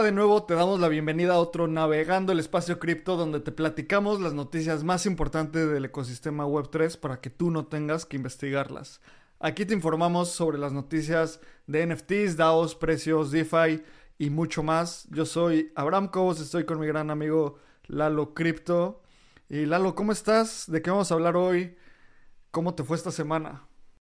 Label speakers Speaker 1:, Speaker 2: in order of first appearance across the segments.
Speaker 1: de nuevo te damos la bienvenida a otro Navegando el Espacio Cripto, donde te platicamos las noticias más importantes del ecosistema Web3 para que tú no tengas que investigarlas. Aquí te informamos sobre las noticias de NFTs, DAOs, precios, DeFi y mucho más. Yo soy Abraham Cobos, estoy con mi gran amigo Lalo Crypto. Y Lalo, ¿cómo estás? ¿De qué vamos a hablar hoy? ¿Cómo te fue esta semana?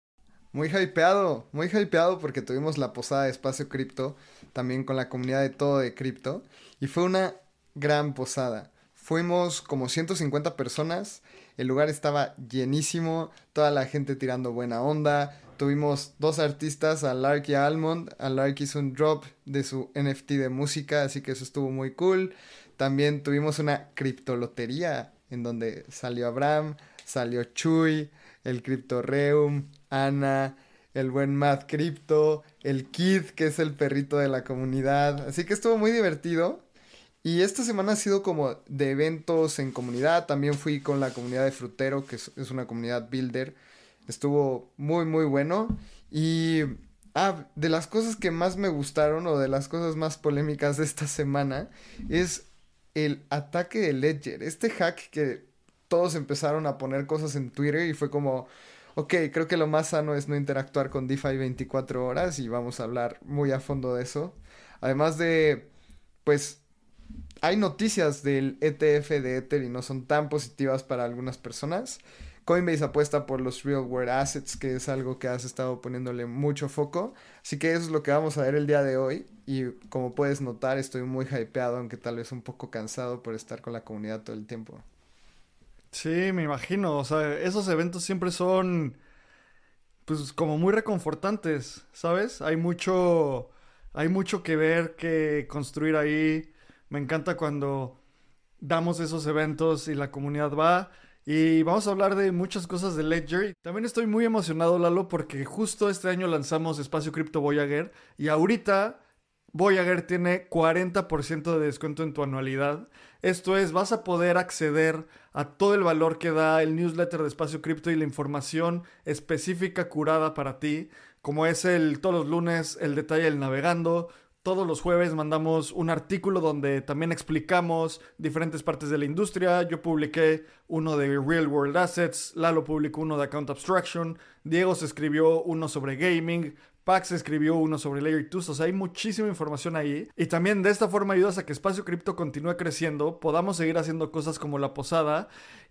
Speaker 2: Muy hypeado porque tuvimos la posada de Espacio Cripto, también con la comunidad de todo de cripto, y fue una gran posada. Fuimos como 150 personas, el lugar estaba llenísimo, toda la gente tirando buena onda, tuvimos dos artistas, a Lark y a Almond. A Lark hizo un drop de su NFT de música, así que eso estuvo muy cool. También tuvimos una criptolotería en donde salió Abraham, salió Chuy, el CryptoReum, Ana, el buen Matt Crypto, el Kid, que es el perrito de la comunidad. Así que estuvo muy divertido. Y esta semana ha sido como de eventos en comunidad. También fui con la comunidad de Frutero, que es una comunidad builder. Estuvo muy, muy bueno. Y de las cosas que más me gustaron o de las cosas más polémicas de esta semana es el ataque de Ledger. Este hack que todos empezaron a poner cosas en Twitter y fue como, ok, creo que lo más sano es no interactuar con DeFi 24 horas y vamos a hablar muy a fondo de eso. Además de, pues, hay noticias del ETF de Ether y no son tan positivas para algunas personas. Coinbase apuesta por los real world assets, que es algo que has estado poniéndole mucho foco. Así que eso es lo que vamos a ver el día de hoy. Y como puedes notar, estoy muy hypeado, aunque tal vez un poco cansado por estar con la comunidad todo el tiempo.
Speaker 1: Sí, me imagino. O sea, esos eventos siempre son, pues, como muy reconfortantes, ¿sabes? Hay mucho que ver, que construir ahí. Me encanta cuando damos esos eventos y la comunidad va. Y vamos a hablar de muchas cosas de Ledger. También estoy muy emocionado, Lalo, porque justo este año lanzamos Espacio Cripto Voyager y ahorita Voyager tiene 40% de descuento en tu anualidad. Esto es, vas a poder acceder a todo el valor que da el newsletter de Espacio Cripto y la información específica curada para ti, como es todos los lunes el detalle del navegando. Todos los jueves mandamos un artículo donde también explicamos diferentes partes de la industria. Yo publiqué uno de Real World Assets, Lalo publicó uno de Account Abstraction, Diego se escribió uno sobre gaming, Pax escribió uno sobre Layer 2, o sea, hay muchísima información ahí. Y también de esta forma ayudas a que Espacio Cripto continúe creciendo, podamos seguir haciendo cosas como la posada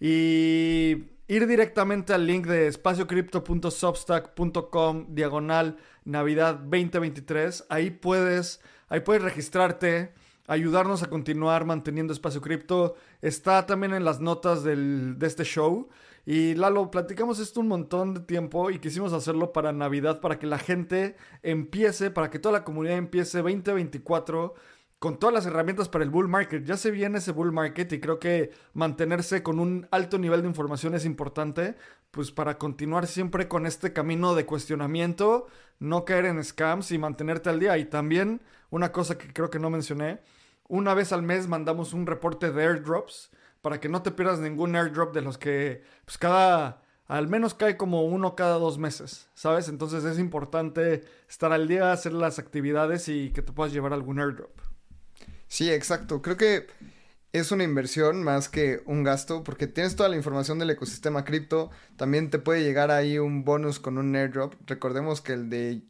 Speaker 1: y ir directamente al link de espaciocrypto.substack.com Navidad 2023. Ahí puedes registrarte, ayudarnos a continuar manteniendo Espacio Cripto. Está también en las notas de este show. Y Lalo, platicamos esto un montón de tiempo y quisimos hacerlo para Navidad, para que la gente empiece, para que toda la comunidad empiece 2024 con todas las herramientas para el bull market. Ya se viene ese bull market y creo que mantenerse con un alto nivel de información es importante, pues para continuar siempre con este camino de cuestionamiento, no caer en scams y mantenerte al día. Y también una cosa que creo que no mencioné, una vez al mes mandamos un reporte de airdrops para que no te pierdas ningún airdrop de los que pues al menos cae como uno cada 2 meses, ¿sabes? Entonces es importante estar al día, hacer las actividades y que te puedas llevar algún airdrop.
Speaker 2: Sí, exacto. Creo que es una inversión más que un gasto porque tienes toda la información del ecosistema cripto. También te puede llegar ahí un bonus con un airdrop. Recordemos que el de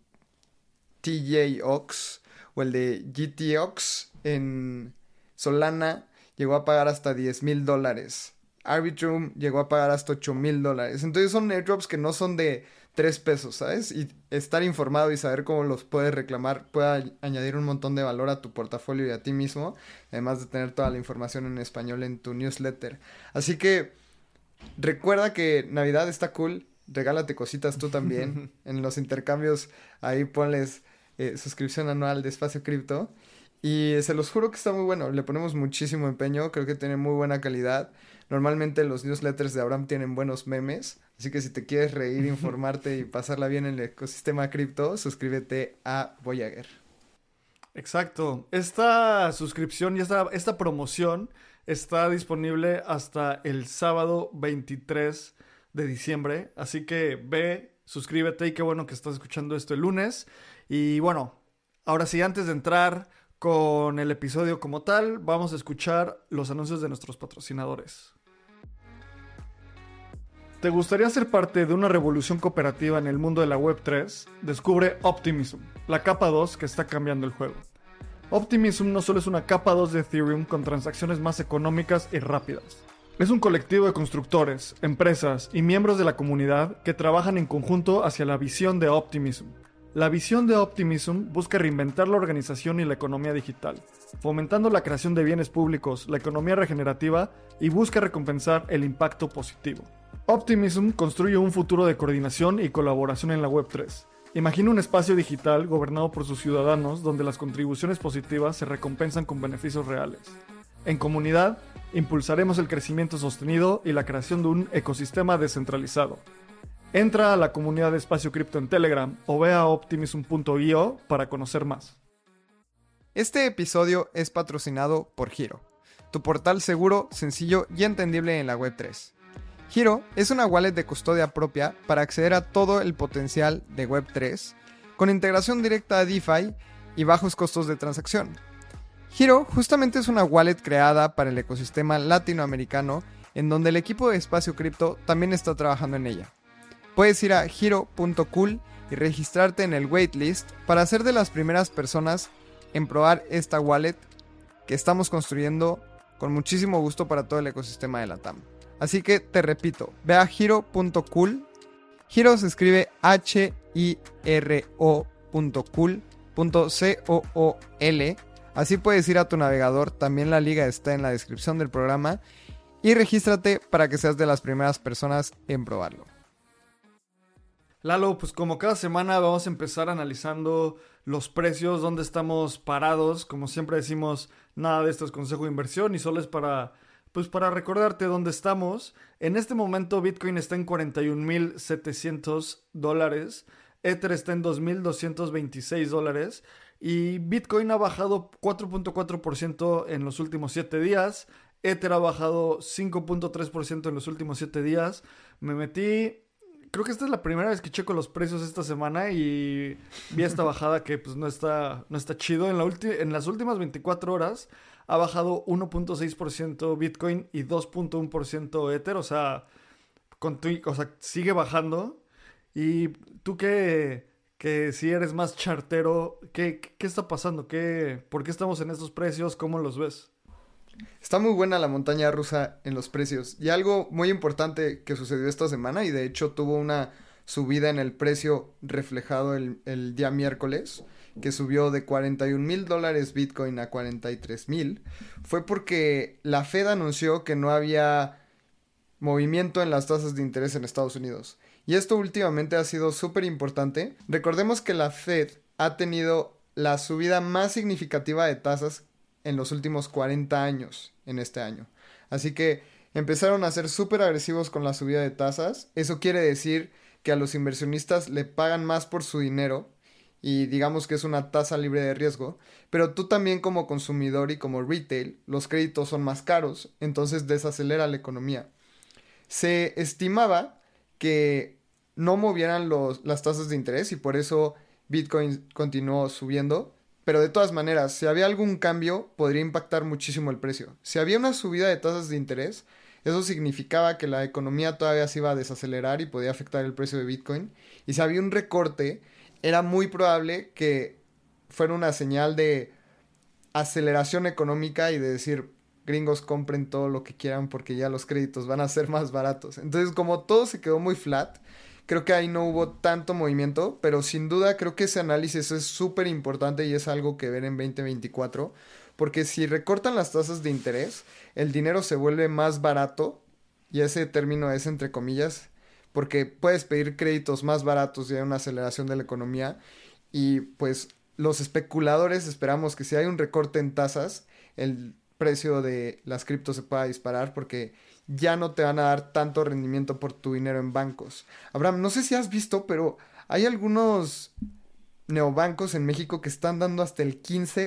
Speaker 2: TJOX o el de GTOX en Solana llegó a pagar hasta $10,000. Arbitrum llegó a pagar hasta $8,000. Entonces son airdrops que no son de 3 pesos, ¿sabes? Y estar informado y saber cómo los puedes reclamar puede añadir un montón de valor a tu portafolio y a ti mismo, además de tener toda la información en español en tu newsletter. Así que recuerda que Navidad está cool, regálate cositas tú también. En los intercambios ahí ponles suscripción anual de Espacio Cripto. Y se los juro que está muy bueno, le ponemos muchísimo empeño, creo que tiene muy buena calidad. Normalmente los newsletters de Abraham tienen buenos memes, así que si te quieres reír, informarte y pasarla bien en el ecosistema cripto, suscríbete a Voyager.
Speaker 1: Exacto. Esta suscripción y esta promoción está disponible hasta el sábado 23 de diciembre. Así que ve, suscríbete y qué bueno que estás escuchando esto el lunes. Y bueno, ahora sí, antes de entrar con el episodio como tal, vamos a escuchar los anuncios de nuestros patrocinadores. ¿Te gustaría ser parte de una revolución cooperativa en el mundo de la Web3? Descubre Optimism, la capa 2 que está cambiando el juego. Optimism no solo es una capa 2 de Ethereum con transacciones más económicas y rápidas. Es un colectivo de constructores, empresas y miembros de la comunidad que trabajan en conjunto hacia la visión de Optimism. La visión de Optimism busca reinventar la organización y la economía digital, fomentando la creación de bienes públicos, la economía regenerativa y busca recompensar el impacto positivo. Optimism construye un futuro de coordinación y colaboración en la Web3. Imagina un espacio digital gobernado por sus ciudadanos donde las contribuciones positivas se recompensan con beneficios reales. En comunidad, impulsaremos el crecimiento sostenido y la creación de un ecosistema descentralizado. Entra a la comunidad de Espacio Cripto en Telegram o ve a optimism.io para conocer más.
Speaker 2: Este episodio es patrocinado por Giro, tu portal seguro, sencillo y entendible en la Web3. Giro es una wallet de custodia propia para acceder a todo el potencial de Web3, con integración directa a DeFi y bajos costos de transacción. Giro justamente es una wallet creada para el ecosistema latinoamericano, en donde el equipo de Espacio Cripto también está trabajando en ella. Puedes ir a giro.cool y registrarte en el waitlist para ser de las primeras personas en probar esta wallet que estamos construyendo con muchísimo gusto para todo el ecosistema de Latam. Así que te repito, ve a giro.cool. Giro se escribe hiro.cool.cool. Así puedes ir a tu navegador, también la liga está en la descripción del programa. Y regístrate para que seas de las primeras personas en probarlo.
Speaker 1: Lalo, pues como cada semana vamos a empezar analizando los precios, dónde estamos parados. Como siempre decimos, nada de esto es consejo de inversión y solo es para recordarte dónde estamos. En este momento Bitcoin está en $41,700, Ether está en $2,226 y Bitcoin ha bajado 4.4% en los últimos 7 días. Ether ha bajado 5.3% en los últimos 7 días. Me metí... Creo que esta es la primera vez que checo los precios esta semana y vi esta bajada que pues no está chido. En las últimas 24 horas ha bajado 1.6% Bitcoin y 2.1% Ether. O sea, sigue bajando. Y tú que si eres más chartero, ¿qué está pasando? ¿Por qué estamos en estos precios? ¿Cómo los ves?
Speaker 2: Está muy buena la montaña rusa en los precios. Y algo muy importante que sucedió esta semana, y de hecho tuvo una subida en el precio reflejado el día miércoles, que subió de $41,000 Bitcoin a 43,000, fue porque la Fed anunció que no había movimiento en las tasas de interés en Estados Unidos. Y esto últimamente ha sido súper importante. Recordemos que la Fed ha tenido la subida más significativa de tasas en los últimos 40 años en este año. Así que empezaron a ser súper agresivos con la subida de tasas. Eso quiere decir que a los inversionistas le pagan más por su dinero y digamos que es una tasa libre de riesgo. Pero tú también como consumidor y como retail, los créditos son más caros, entonces desacelera la economía. Se estimaba que no movieran las tasas de interés y por eso Bitcoin continuó subiendo. Pero de todas maneras, si había algún cambio, podría impactar muchísimo el precio. Si había una subida de tasas de interés, eso significaba que la economía todavía se iba a desacelerar y podía afectar el precio de Bitcoin. Y si había un recorte, era muy probable que fuera una señal de aceleración económica y de decir, gringos, compren todo lo que quieran porque ya los créditos van a ser más baratos. Entonces, como todo se quedó muy flat, creo que ahí no hubo tanto movimiento, pero sin duda creo que ese análisis es súper importante y es algo que ver en 2024, porque si recortan las tasas de interés, el dinero se vuelve más barato, y ese término es entre comillas, porque puedes pedir créditos más baratos y hay una aceleración de la economía, y pues los especuladores esperamos que si hay un recorte en tasas, el precio de las criptos se pueda disparar porque ya no te van a dar tanto rendimiento por tu dinero en bancos. Abraham, no sé si has visto, pero hay algunos neobancos en México que están dando hasta el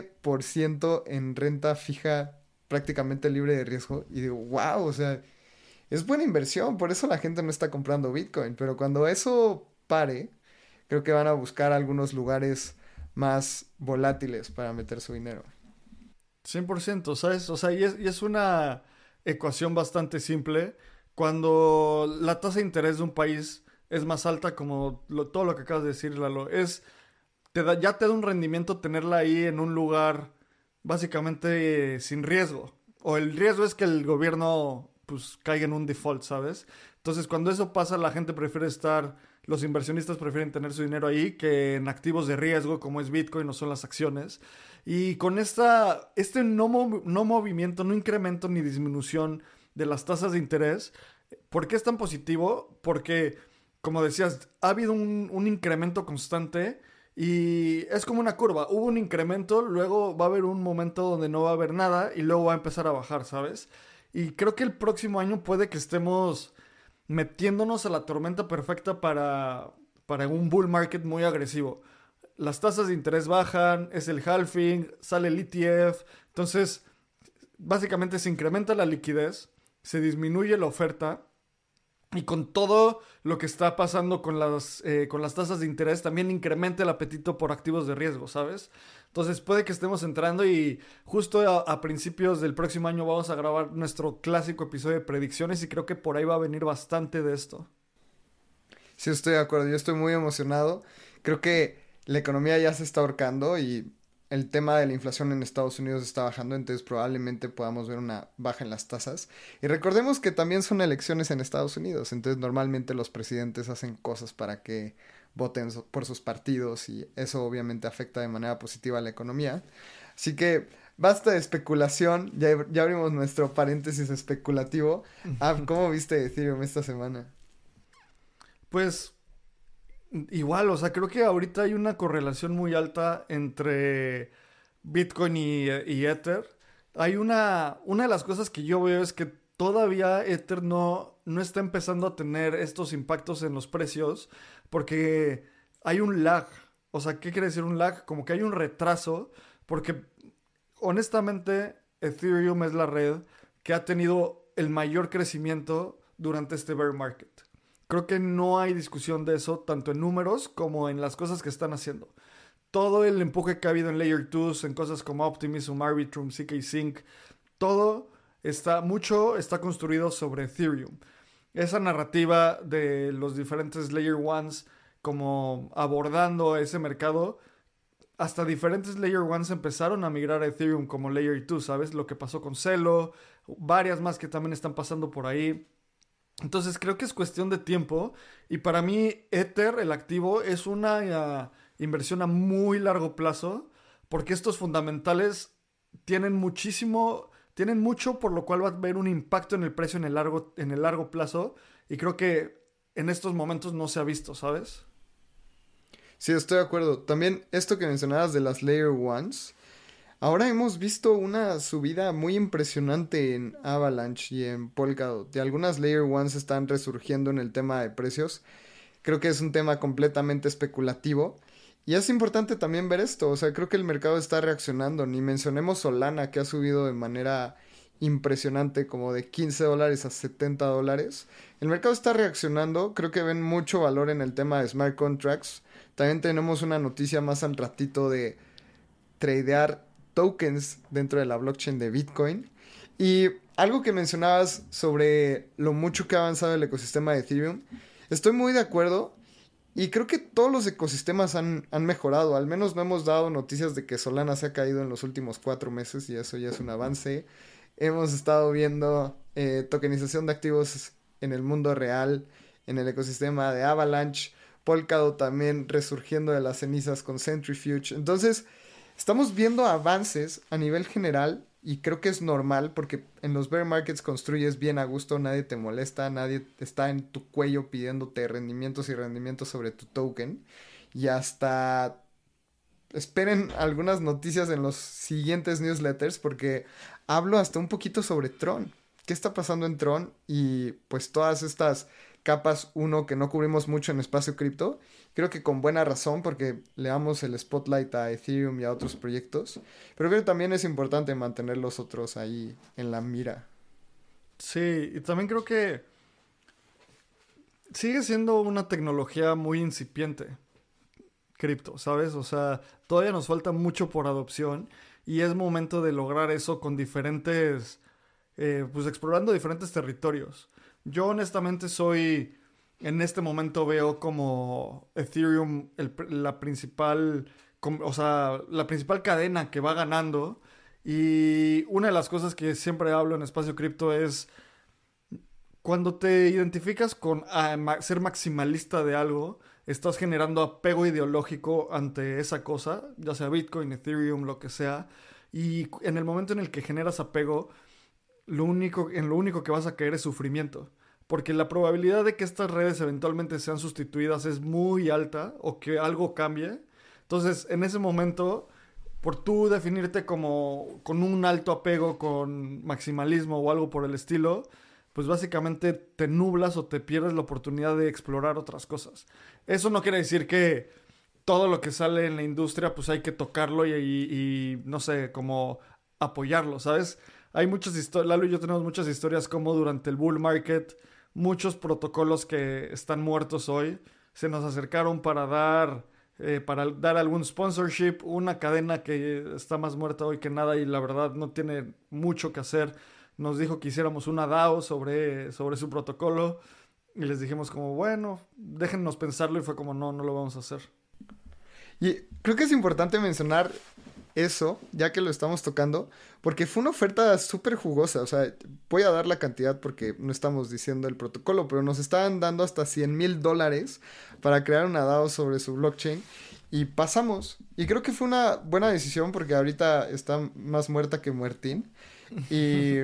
Speaker 2: 15% en renta fija prácticamente libre de riesgo. Y digo, wow, o sea, es buena inversión, por eso la gente no está comprando Bitcoin. Pero cuando eso pare, creo que van a buscar algunos lugares más volátiles para meter su dinero.
Speaker 1: 100%, ¿sabes? O sea, y es una ecuación bastante simple. Cuando la tasa de interés de un país es más alta, como todo lo que acabas de decir, Lalo, ya te da un rendimiento tenerla ahí en un lugar básicamente sin riesgo. O el riesgo es que el gobierno pues caiga en un default, ¿sabes? Entonces, cuando eso pasa, los inversionistas prefieren tener su dinero ahí que en activos de riesgo como es Bitcoin o son las acciones. Y con este no movimiento, no incremento ni disminución de las tasas de interés, ¿por qué es tan positivo? Porque, como decías, ha habido un incremento constante y es como una curva. Hubo un incremento, luego va a haber un momento donde no va a haber nada y luego va a empezar a bajar, ¿sabes? Y creo que el próximo año puede que estemos metiéndonos a la tormenta perfecta para un bull market muy agresivo. Las tasas de interés bajan, es el halving, sale el ETF, entonces básicamente se incrementa la liquidez, se disminuye la oferta y con todo lo que está pasando con las tasas de interés también incrementa el apetito por activos de riesgo, ¿sabes? Entonces puede que estemos entrando y justo a principios del próximo año vamos a grabar nuestro clásico episodio de predicciones y creo que por ahí va a venir bastante de esto.
Speaker 2: Sí, estoy de acuerdo, yo estoy muy emocionado. Creo que la economía ya se está ahorcando y el tema de la inflación en Estados Unidos está bajando, entonces probablemente podamos ver una baja en las tasas. Y recordemos que también son elecciones en Estados Unidos, entonces normalmente los presidentes hacen cosas para que voten por sus partidos y eso obviamente afecta de manera positiva a la economía. Así que basta de especulación, ya abrimos nuestro paréntesis especulativo. Ah, ¿cómo viste Ethereum esta semana?
Speaker 1: Pues igual, o sea, creo que ahorita hay una correlación muy alta entre Bitcoin y Ether. Una de las cosas que yo veo es que todavía Ether no está empezando a tener estos impactos en los precios porque hay un lag. O sea, ¿qué quiere decir un lag? Como que hay un retraso porque honestamente Ethereum es la red que ha tenido el mayor crecimiento durante este bear market. Creo que no hay discusión de eso, tanto en números como en las cosas que están haciendo. Todo el empuje que ha habido en Layer 2, en cosas como Optimism, Arbitrum, CK Sync, todo mucho está construido sobre Ethereum. Esa narrativa de los diferentes Layer 1s como abordando ese mercado, hasta diferentes Layer 1s empezaron a migrar a Ethereum como Layer 2, ¿sabes? Lo que pasó con Celo, varias más que también están pasando por ahí. Entonces creo que es cuestión de tiempo y para mí Ether, el activo, es una inversión a muy largo plazo porque estos fundamentales tienen mucho por lo cual va a haber un impacto en el precio en el largo plazo y creo que en estos momentos no se ha visto, ¿sabes?
Speaker 2: Sí, estoy de acuerdo. También esto que mencionabas de las Layer Ones. Ahora hemos visto una subida muy impresionante en Avalanche y en Polkadot. Y algunas Layer Ones están resurgiendo en el tema de precios. Creo que es un tema completamente especulativo. Y es importante también ver esto. O sea, creo que el mercado está reaccionando. Ni mencionemos Solana, que ha subido de manera impresionante, como de $15 a $70. El mercado está reaccionando. Creo que ven mucho valor en el tema de smart contracts. También tenemos una noticia más al ratito de tradear tokens dentro de la blockchain de Bitcoin. Y algo que mencionabas sobre lo mucho que ha avanzado el ecosistema de Ethereum, estoy muy de acuerdo y creo que todos los ecosistemas han mejorado. Al menos no hemos dado noticias de que Solana se ha caído en los últimos 4 meses y eso ya es un avance. Hemos estado viendo tokenización de activos en el mundo real, en el ecosistema de Avalanche, Polkadot también resurgiendo de las cenizas con Centrifuge. Entonces, estamos viendo avances a nivel general y creo que es normal porque en los bear markets construyes bien a gusto, nadie te molesta, nadie está en tu cuello pidiéndote rendimientos y rendimientos sobre tu token. Y hasta esperen algunas noticias en los siguientes newsletters porque hablo hasta un poquito sobre Tron. ¿Qué está pasando en Tron? Y pues todas estas capas uno que no cubrimos mucho en espacio cripto. Creo que con buena razón porque le damos el spotlight a Ethereum y a otros proyectos. Pero creo que también es importante mantener los otros ahí en la mira.
Speaker 1: Sí, y también creo que sigue siendo una tecnología muy incipiente, cripto, ¿sabes? O sea, todavía nos falta mucho por adopción y es momento de lograr eso con diferentes, pues explorando diferentes territorios. Yo honestamente en este momento veo como Ethereum la principal, o sea, la principal cadena que va ganando. Y una de las cosas que siempre hablo en Espacio Cripto es cuando te identificas con ser maximalista de algo, estás generando apego ideológico ante esa cosa, ya sea Bitcoin, Ethereum, lo que sea. Y en el momento en el que generas apego, en lo único que vas a caer es sufrimiento. Porque la probabilidad de que estas redes eventualmente sean sustituidas es muy alta o que algo cambie. Entonces, en ese momento, por tú definirte como con un alto apego, con maximalismo o algo por el estilo, pues básicamente te nublas o te pierdes la oportunidad de explorar otras cosas. Eso no quiere decir que todo lo que sale en la industria, pues hay que tocarlo y no sé, como apoyarlo, ¿sabes? Hay muchas historias, Lalo y yo tenemos muchas historias como durante el bull market, muchos protocolos que están muertos hoy se nos acercaron para dar algún sponsorship, una cadena que está más muerta hoy que nada y la verdad no tiene mucho que hacer. Nos dijo que hiciéramos una DAO sobre su protocolo y les dijimos como, bueno, déjennos pensarlo y fue como, no, no lo vamos a hacer.
Speaker 2: Y creo que es importante mencionar eso, ya que lo estamos tocando, porque fue una oferta súper jugosa. O sea, voy a dar la cantidad porque no estamos diciendo el protocolo, pero nos estaban dando hasta $100,000 para crear una DAO sobre su blockchain. Y pasamos. Y creo que fue una buena decisión porque ahorita está más muerta que muertín. Y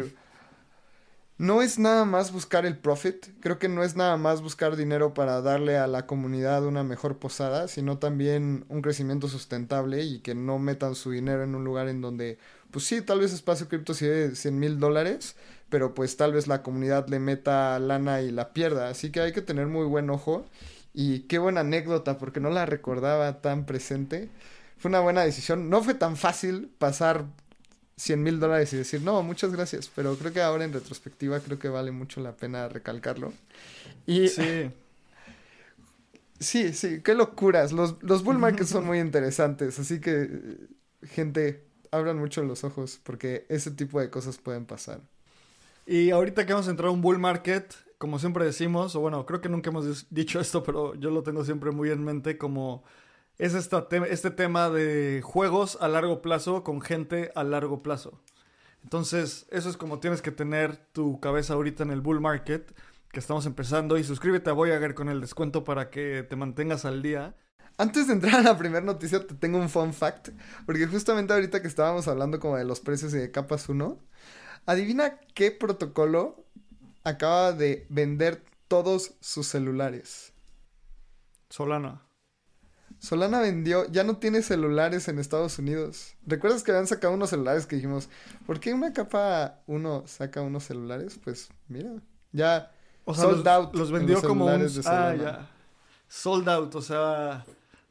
Speaker 2: no es nada más buscar el profit, creo que no es nada más buscar dinero para darle a la comunidad una mejor posada, sino también un crecimiento sustentable y que no metan su dinero en un lugar en donde, pues sí, tal vez Espacio Cripto sí de $100,000, pero pues tal vez la comunidad le meta lana y la pierda, así que hay que tener muy buen ojo. Y qué buena anécdota, porque no la recordaba tan presente. Fue una buena decisión. No fue tan fácil pasar $100,000 y decir, no, muchas gracias, pero creo que ahora en retrospectiva creo que vale mucho la pena recalcarlo. Y
Speaker 1: Sí.
Speaker 2: sí, sí, qué locuras. Los bull markets son muy interesantes, así que, gente, abran mucho los ojos porque ese tipo de cosas pueden pasar.
Speaker 1: Y ahorita que vamos a entrar a un bull market, como siempre decimos, o bueno, creo que nunca hemos dicho esto, pero yo lo tengo siempre muy en mente, como es este tema de juegos a largo plazo con gente a largo plazo. Entonces, eso es como tienes que tener tu cabeza ahorita en el bull market, que estamos empezando, y suscríbete a Voyager con el descuento para que te mantengas al día.
Speaker 2: Antes de entrar a la primera noticia, te tengo un fun fact, porque justamente ahorita que estábamos hablando como de los precios y de capas uno, adivina qué protocolo acaba de vender todos sus celulares.
Speaker 1: Solana.
Speaker 2: Solana vendió, ya no tiene celulares en Estados Unidos. ¿Recuerdas que habían sacado unos celulares que dijimos, ¿por qué una capa uno saca unos celulares? Pues mira, ya
Speaker 1: O sea,
Speaker 2: sold out
Speaker 1: los
Speaker 2: en los
Speaker 1: vendió como un...
Speaker 2: celulares de
Speaker 1: Ah,
Speaker 2: Solana.
Speaker 1: ya. Sold out, o sea...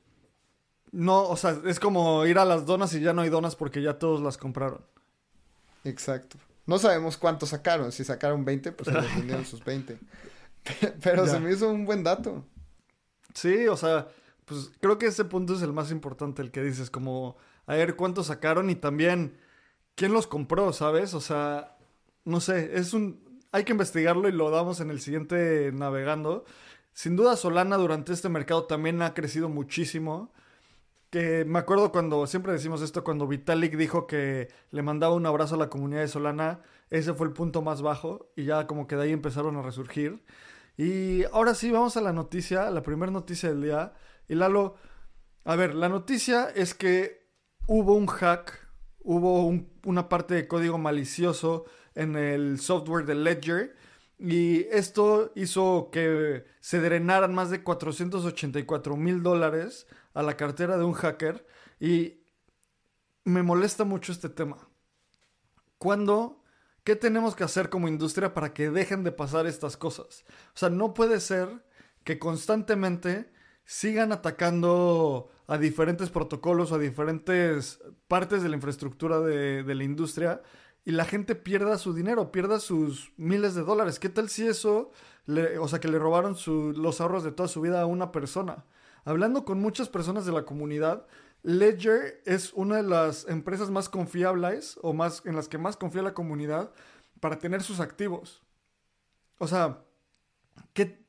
Speaker 1: No, o sea, es como ir a las donas y ya no hay donas porque ya todos las compraron.
Speaker 2: Exacto. No sabemos cuántos sacaron. Si sacaron 20, pues se les vendieron sus 20. Pero se
Speaker 1: Ya.
Speaker 2: me hizo un buen dato.
Speaker 1: Sí, o sea, pues creo que ese punto es el más importante, el que dices, como, a ver cuántos sacaron y también quién los compró, ¿sabes? O sea, no sé, hay que investigarlo y lo damos en el siguiente navegando. Sin duda Solana durante este mercado también ha crecido muchísimo. Que me acuerdo cuando, siempre decimos esto, cuando Vitalik dijo que le mandaba un abrazo a la comunidad de Solana, ese fue el punto más bajo y ya como que de ahí empezaron a resurgir. Y ahora sí, vamos a la noticia, la primera noticia del día. Y Lalo, a ver, la noticia es que hubo un hack, una parte de código malicioso en el software de Ledger. Y esto hizo que se drenaran más de $484,000 a la cartera de un hacker. Y me molesta mucho este tema. ¿Cuándo? ¿Qué tenemos que hacer como industria para que dejen de pasar estas cosas? O sea, no puede ser que constantemente sigan atacando a diferentes protocolos o a diferentes partes de la infraestructura de la industria y la gente pierda su dinero, pierda sus miles de dólares. ¿Qué tal si eso, o sea, que le robaron los ahorros de toda su vida a una persona? Hablando con muchas personas de la comunidad, Ledger es una de las empresas más confiables o más en las que más confía la comunidad para tener sus activos. O sea, ¿qué,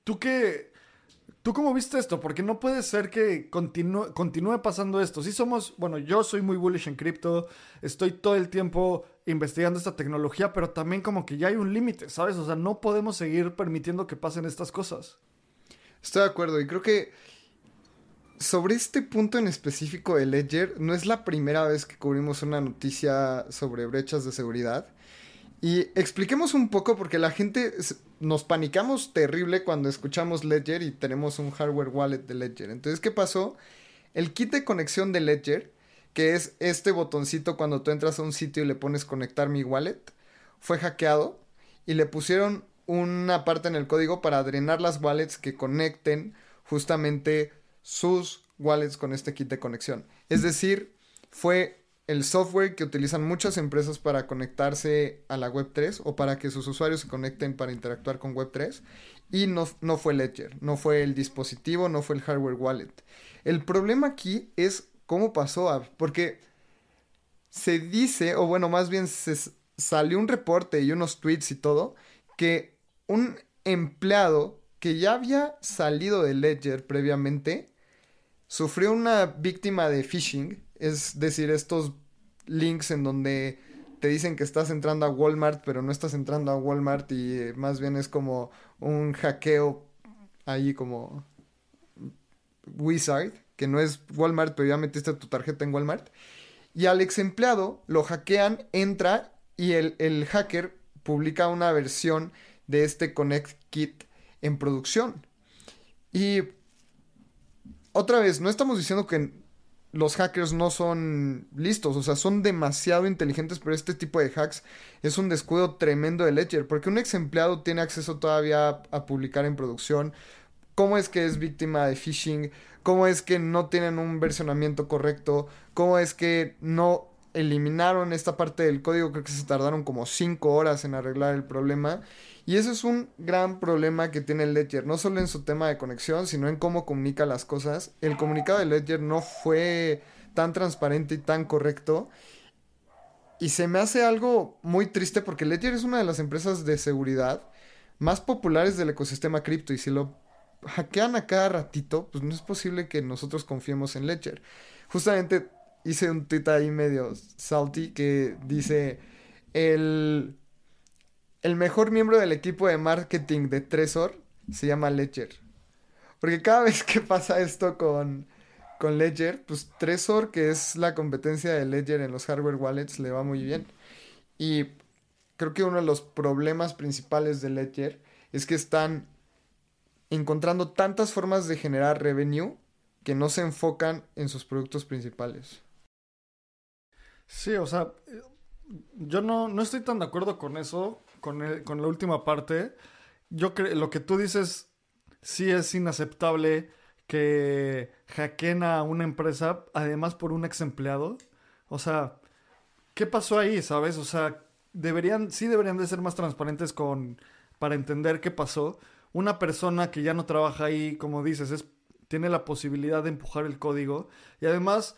Speaker 1: ¿tú cómo viste esto? Porque no puede ser que continúe pasando esto. Sí somos, bueno, yo soy muy bullish en cripto, estoy todo el tiempo investigando esta tecnología, pero también como que ya hay un límite, ¿sabes? O sea, no podemos seguir permitiendo que pasen estas cosas.
Speaker 2: Estoy de acuerdo y creo que sobre este punto en específico de Ledger, no es la primera vez que cubrimos una noticia sobre brechas de seguridad. Y expliquemos un poco porque la gente nos panicamos terrible cuando escuchamos Ledger y tenemos un hardware wallet de Ledger. Entonces, ¿qué pasó? El kit de conexión de Ledger, que es este botoncito cuando tú entras a un sitio y le pones conectar mi wallet, fue hackeado y le pusieron una parte en el código para drenar las wallets que conecten justamente sus wallets con este kit de conexión. Es decir, fue el software que utilizan muchas empresas para conectarse a la Web3 o para que sus usuarios se conecten para interactuar con Web3 y no fue Ledger, no fue el dispositivo, no fue el hardware wallet. El problema aquí es cómo pasó, porque se dice, o bueno, más bien salió un reporte y unos tweets y todo, que un empleado que ya había salido de Ledger previamente sufrió una víctima de phishing, es decir, estos links en donde te dicen que estás entrando a Walmart, pero no estás entrando a Walmart y más bien es como un hackeo ahí como Wizard, que no es Walmart, pero ya metiste tu tarjeta en Walmart. Y al ex empleado lo hackean, entra y el hacker publica una versión de este Connect Kit en producción. Y otra vez, no estamos diciendo que los hackers no son listos, o sea, son demasiado inteligentes, pero este tipo de hacks es un descuido tremendo de Ledger, porque un ex empleado tiene acceso todavía a publicar en producción. ¿Cómo es que es víctima de phishing? ¿Cómo es que no tienen un versionamiento correcto? ¿Cómo es que no eliminaron esta parte del código? Creo que se tardaron como 5 horas en arreglar el problema. Y ese es un gran problema que tiene Ledger, no solo en su tema de conexión, sino en cómo comunica las cosas. El comunicado de Ledger no fue tan transparente y tan correcto. Y se me hace algo muy triste porque Ledger es una de las empresas de seguridad más populares del ecosistema cripto. Y si lo hackean a cada ratito, pues no es posible que nosotros confiemos en Ledger. Justamente hice un tweet ahí medio salty que dice: el mejor miembro del equipo de marketing de Trezor se llama Ledger. Porque cada vez que pasa esto con Ledger, pues Trezor, que es la competencia de Ledger en los hardware wallets, le va muy bien. Y creo que uno de los problemas principales de Ledger es que están encontrando tantas formas de generar revenue que no se enfocan en sus productos principales.
Speaker 1: Sí, o sea, yo no estoy tan de acuerdo con eso, con la última parte. Yo creo, lo que tú dices, sí es inaceptable que hackeen a una empresa, además por un ex empleado. O sea, ¿qué pasó ahí, sabes? O sea, sí deberían de ser más transparentes para entender qué pasó. Una persona que ya no trabaja ahí, como dices, tiene la posibilidad de empujar el código. Y además,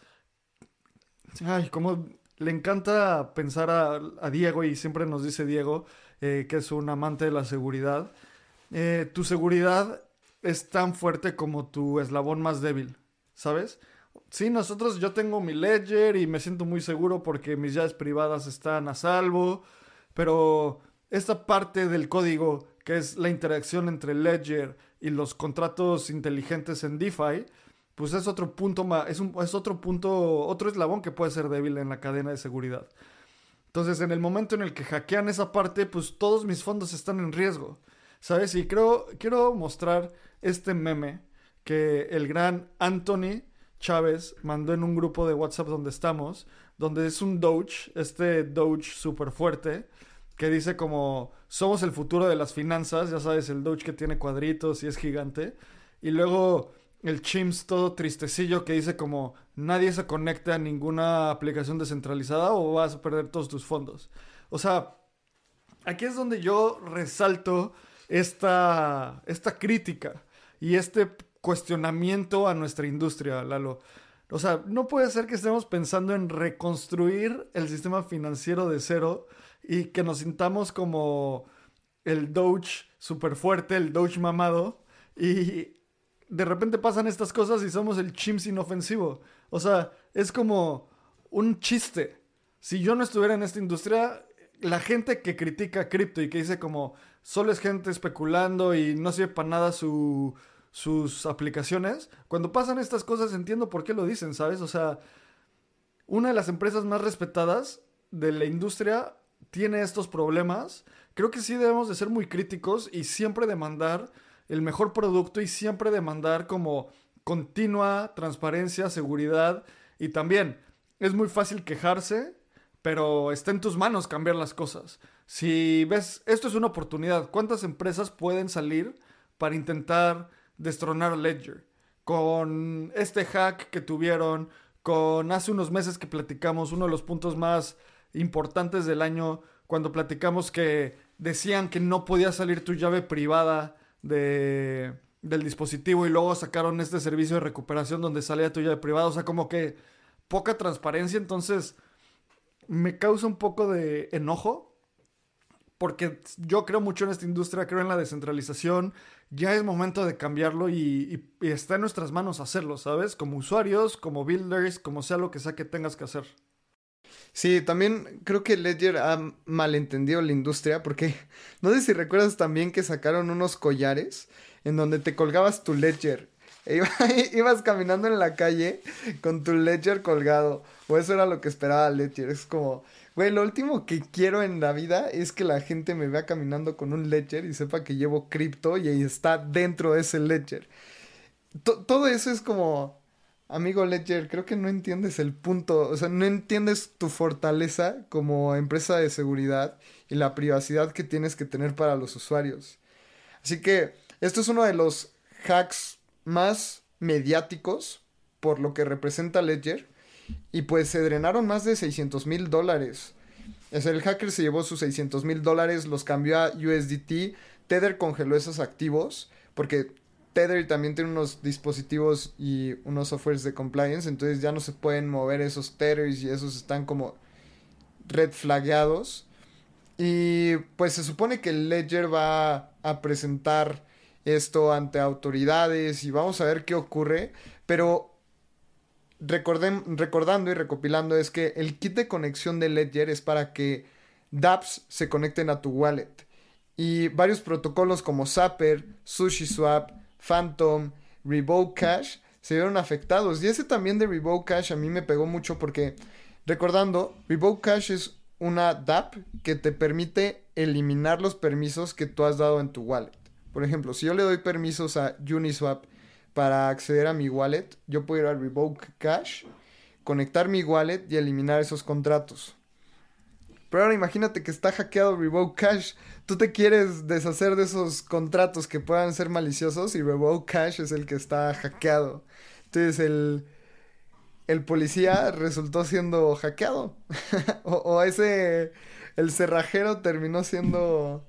Speaker 1: ay, como le encanta pensar a Diego, y siempre nos dice Diego, que es un amante de la seguridad. Tu seguridad es tan fuerte como tu eslabón más débil, ¿sabes? Sí, yo tengo mi Ledger y me siento muy seguro porque mis llaves privadas están a salvo, pero esta parte del código, que es la interacción entre Ledger y los contratos inteligentes en DeFi, pues es otro punto más, es otro punto, otro eslabón que puede ser débil en la cadena de seguridad. Entonces, en el momento en el que hackean esa parte, pues todos mis fondos están en riesgo, ¿sabes? Y quiero mostrar este meme que el gran Anthony Chávez mandó en un grupo de WhatsApp donde estamos, donde es un Doge, este Doge súper fuerte, que dice como, somos el futuro de las finanzas, ya sabes, el Doge que tiene cuadritos y es gigante, y luego el Chimps todo tristecillo que dice como, nadie se conecta a ninguna aplicación descentralizada o vas a perder todos tus fondos. O sea, aquí es donde yo resalto esta crítica y este cuestionamiento a nuestra industria, Lalo. O sea, no puede ser que estemos pensando en reconstruir el sistema financiero de cero y que nos sintamos como el Doge súper fuerte, el Doge mamado, y de repente pasan estas cosas y somos el chimps inofensivo. O sea, es como un chiste. Si yo no estuviera en esta industria, la gente que critica cripto y que dice como solo es gente especulando y no sirve para nada sus aplicaciones, cuando pasan estas cosas entiendo por qué lo dicen, ¿sabes? O sea, una de las empresas más respetadas de la industria tiene estos problemas. Creo que sí debemos de ser muy críticos y siempre demandar el mejor producto y siempre demandar como continua transparencia, seguridad y también es muy fácil quejarse, pero está en tus manos cambiar las cosas. Si ves, esto es una oportunidad. ¿Cuántas empresas pueden salir para intentar destronar Ledger? Con este hack que tuvieron, con hace unos meses que platicamos, uno de los puntos más importantes del año, cuando platicamos que decían que no podía salir tu llave privada del dispositivo y luego sacaron este servicio de recuperación donde salía tu llave privada, o sea, como que poca transparencia, entonces me causa un poco de enojo porque yo creo mucho en esta industria, creo en la descentralización, ya es momento de cambiarlo y está en nuestras manos hacerlo, ¿sabes? Como usuarios, como builders, como sea lo que sea que tengas que hacer.
Speaker 2: Sí, también creo que Ledger ha malentendido la industria porque no sé si recuerdas también que sacaron unos collares en donde te colgabas tu Ledger. Ibas caminando en la calle con tu Ledger colgado. O eso era lo que esperaba Ledger. Es como, güey, lo último que quiero en la vida es que la gente me vea caminando con un Ledger y sepa que llevo cripto y ahí está dentro de ese Ledger. Todo eso es como, amigo Ledger, creo que no entiendes el punto, o sea, no entiendes tu fortaleza como empresa de seguridad y la privacidad que tienes que tener para los usuarios. Así que esto es uno de los hacks más mediáticos por lo que representa Ledger y pues se drenaron más de $600,000. Es el hacker se llevó sus $600,000, los cambió a USDT. Tether congeló esos activos porque Tether también tiene unos dispositivos y unos softwares de compliance, entonces ya no se pueden mover esos Tethers y esos están como red flagueados. Y pues se supone que el Ledger va a presentar esto ante autoridades y vamos a ver qué ocurre, pero recordando y recopilando es que el kit de conexión de Ledger es para que dApps se conecten a tu wallet. Y varios protocolos como Zapper, SushiSwap, Phantom, Revoke Cash se vieron afectados. Y ese también de Revoke Cash a mí me pegó mucho porque, recordando, Revoke Cash es una dApp que te permite eliminar los permisos que tú has dado en tu wallet. Por ejemplo, si yo le doy permisos a Uniswap para acceder a mi wallet, yo puedo ir a Revoke Cash, conectar mi wallet y eliminar esos contratos. Pero ahora imagínate que está hackeado Revoke Cash. Tú te quieres deshacer de esos contratos que puedan ser maliciosos y Revoke Cash es el que está hackeado. Entonces el policía resultó siendo hackeado. o el cerrajero terminó siendo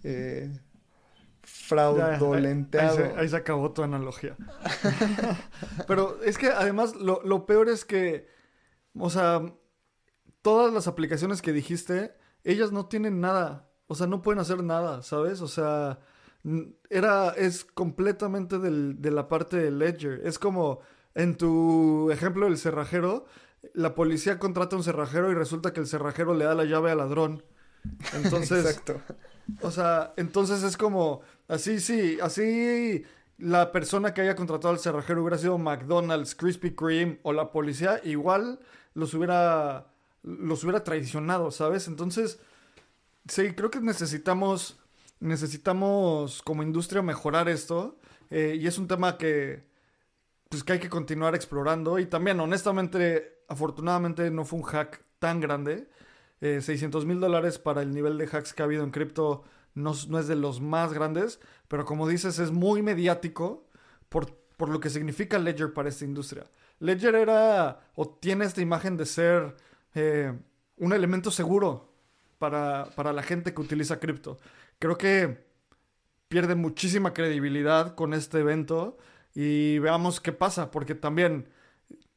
Speaker 1: Ya,
Speaker 2: fraudulenteado.
Speaker 1: ahí se acabó tu analogía. Pero es que además lo peor es que, o sea, todas las aplicaciones que dijiste, ellas no tienen nada. O sea, no pueden hacer nada, ¿sabes? O sea, es completamente de la parte de Ledger. Es como en tu ejemplo del cerrajero, la policía contrata a un cerrajero y resulta que el cerrajero le da la llave al ladrón. Entonces,
Speaker 2: Exacto.
Speaker 1: o sea, entonces es como, así sí, así la persona que haya contratado al cerrajero hubiera sido McDonald's, Krispy Kreme o la policía, igual los hubiera traicionado, ¿sabes? Entonces, sí, creo que necesitamos como industria mejorar esto y es un tema pues, que hay que continuar explorando y también, honestamente, afortunadamente no fue un hack tan grande. $600,000 para el nivel de hacks que ha habido en cripto no es de los más grandes, pero como dices, es muy mediático por lo que significa Ledger para esta industria. Ledger era o tiene esta imagen de ser un elemento seguro para la gente que utiliza cripto. Creo que pierde muchísima credibilidad con este evento y veamos qué pasa, porque también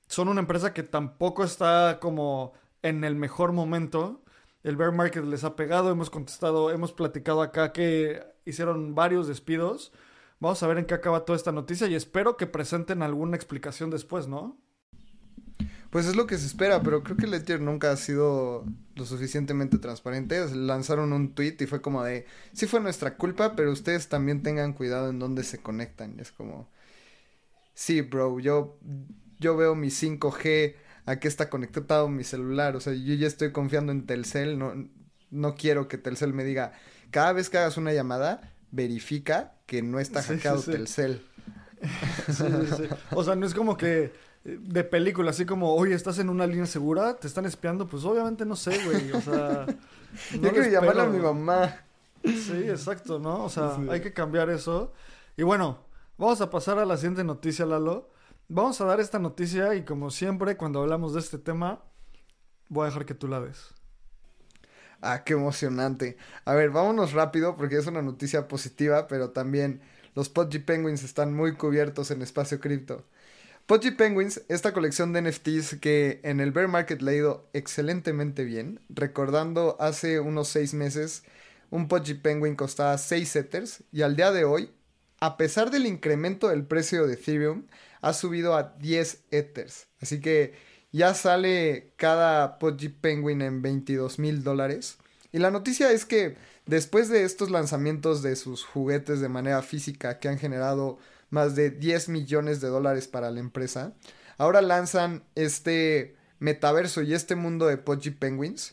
Speaker 1: son una empresa que tampoco está como en el mejor momento. El bear market les ha pegado, hemos contestado, hemos platicado acá que hicieron varios despidos. Vamos a ver en qué acaba toda esta noticia y espero que presenten alguna explicación después, ¿no?
Speaker 2: Pues es lo que se espera, pero creo que Ledger nunca ha sido lo suficientemente transparente. Lanzaron un tweet y fue como de, sí fue nuestra culpa, pero ustedes también tengan cuidado en dónde se conectan. Y es como, sí, bro, yo veo mi 5G, a qué está conectado mi celular. O sea, yo ya estoy confiando en Telcel, no quiero que Telcel me diga, cada vez que hagas una llamada, verifica que no está
Speaker 1: Sí, sí,
Speaker 2: hackeado
Speaker 1: sí.
Speaker 2: Telcel.
Speaker 1: Sí, sí, sí. O sea, no es como que de película, así como, oye, ¿estás en una línea segura? ¿Te están espiando? Pues obviamente no sé, güey. O sea,
Speaker 2: Yo
Speaker 1: no lo
Speaker 2: quiero llamarle a mi
Speaker 1: espero.
Speaker 2: mamá.
Speaker 1: Sí, exacto, ¿no? O sea, hay
Speaker 2: Sí.
Speaker 1: que cambiar eso. Y bueno, vamos a pasar a la siguiente noticia, Lalo. Vamos a dar esta noticia y como siempre, cuando hablamos de este tema, voy a dejar que tú la des.
Speaker 2: Ah, qué emocionante. A ver, vámonos rápido porque es una noticia positiva, pero también los Pudgy Penguins están muy cubiertos en espacio cripto. Pudgy Penguins, esta colección de NFTs que en el bear market le ha ido excelentemente bien. Recordando hace unos 6 meses, un Pudgy Penguin costaba 6 Ethers y al día de hoy, a pesar del incremento del precio de Ethereum, ha subido a 10 Ethers. Así que ya sale cada Pudgy Penguin en $22,000. Y la noticia es que después de estos lanzamientos de sus juguetes de manera física que han generado más de $10 millones para la empresa, ahora lanzan este metaverso y este mundo de Pudgy Penguins.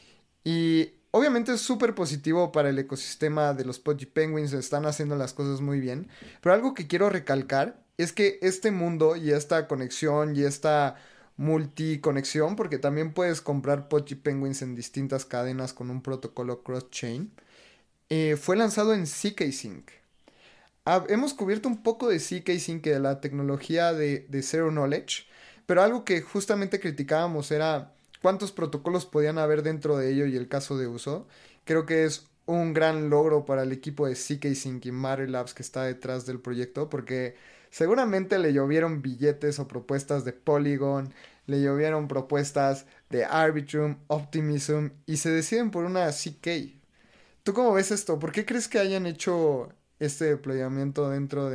Speaker 2: Y obviamente es súper positivo para el ecosistema de los Pudgy Penguins, están haciendo las cosas muy bien. Pero algo que quiero recalcar es que este mundo y esta conexión y esta multiconexión, porque también puedes comprar Pudgy Penguins en distintas cadenas con un protocolo cross-chain, fue lanzado en CK Sync. Hemos cubierto un poco de CK Sync, de la tecnología de Zero Knowledge, pero algo que justamente criticábamos era cuántos protocolos podían haber dentro de ello y el caso de uso. Creo que es un gran logro para el equipo de CK Sync y Matter Labs que está detrás del proyecto, porque seguramente le llovieron billetes o propuestas de Polygon, le llovieron propuestas de Arbitrum, Optimism y se deciden por una CK. ¿Tú cómo ves esto? ¿Por qué crees que hayan hecho este deployamiento dentro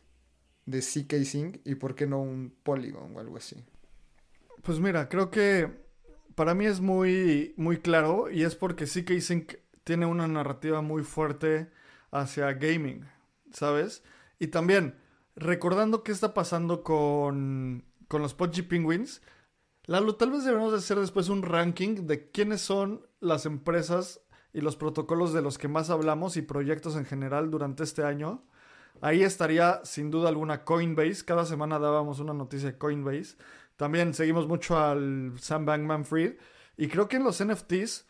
Speaker 2: de CK Sync y por qué no un Polygon o algo así?
Speaker 1: Pues mira, creo que para mí es muy, muy claro y es porque CK Sync tiene una narrativa muy fuerte hacia gaming, ¿sabes? Y también, recordando qué está pasando con los Pudgy Penguins, Lalo, tal vez debemos de hacer después un ranking de quiénes son las empresas y los protocolos de los que más hablamos y proyectos en general durante este año. Ahí estaría sin duda alguna Coinbase. Cada semana dábamos una noticia de Coinbase. También seguimos mucho al Sam Bankman-Fried. Y creo que en los NFTs,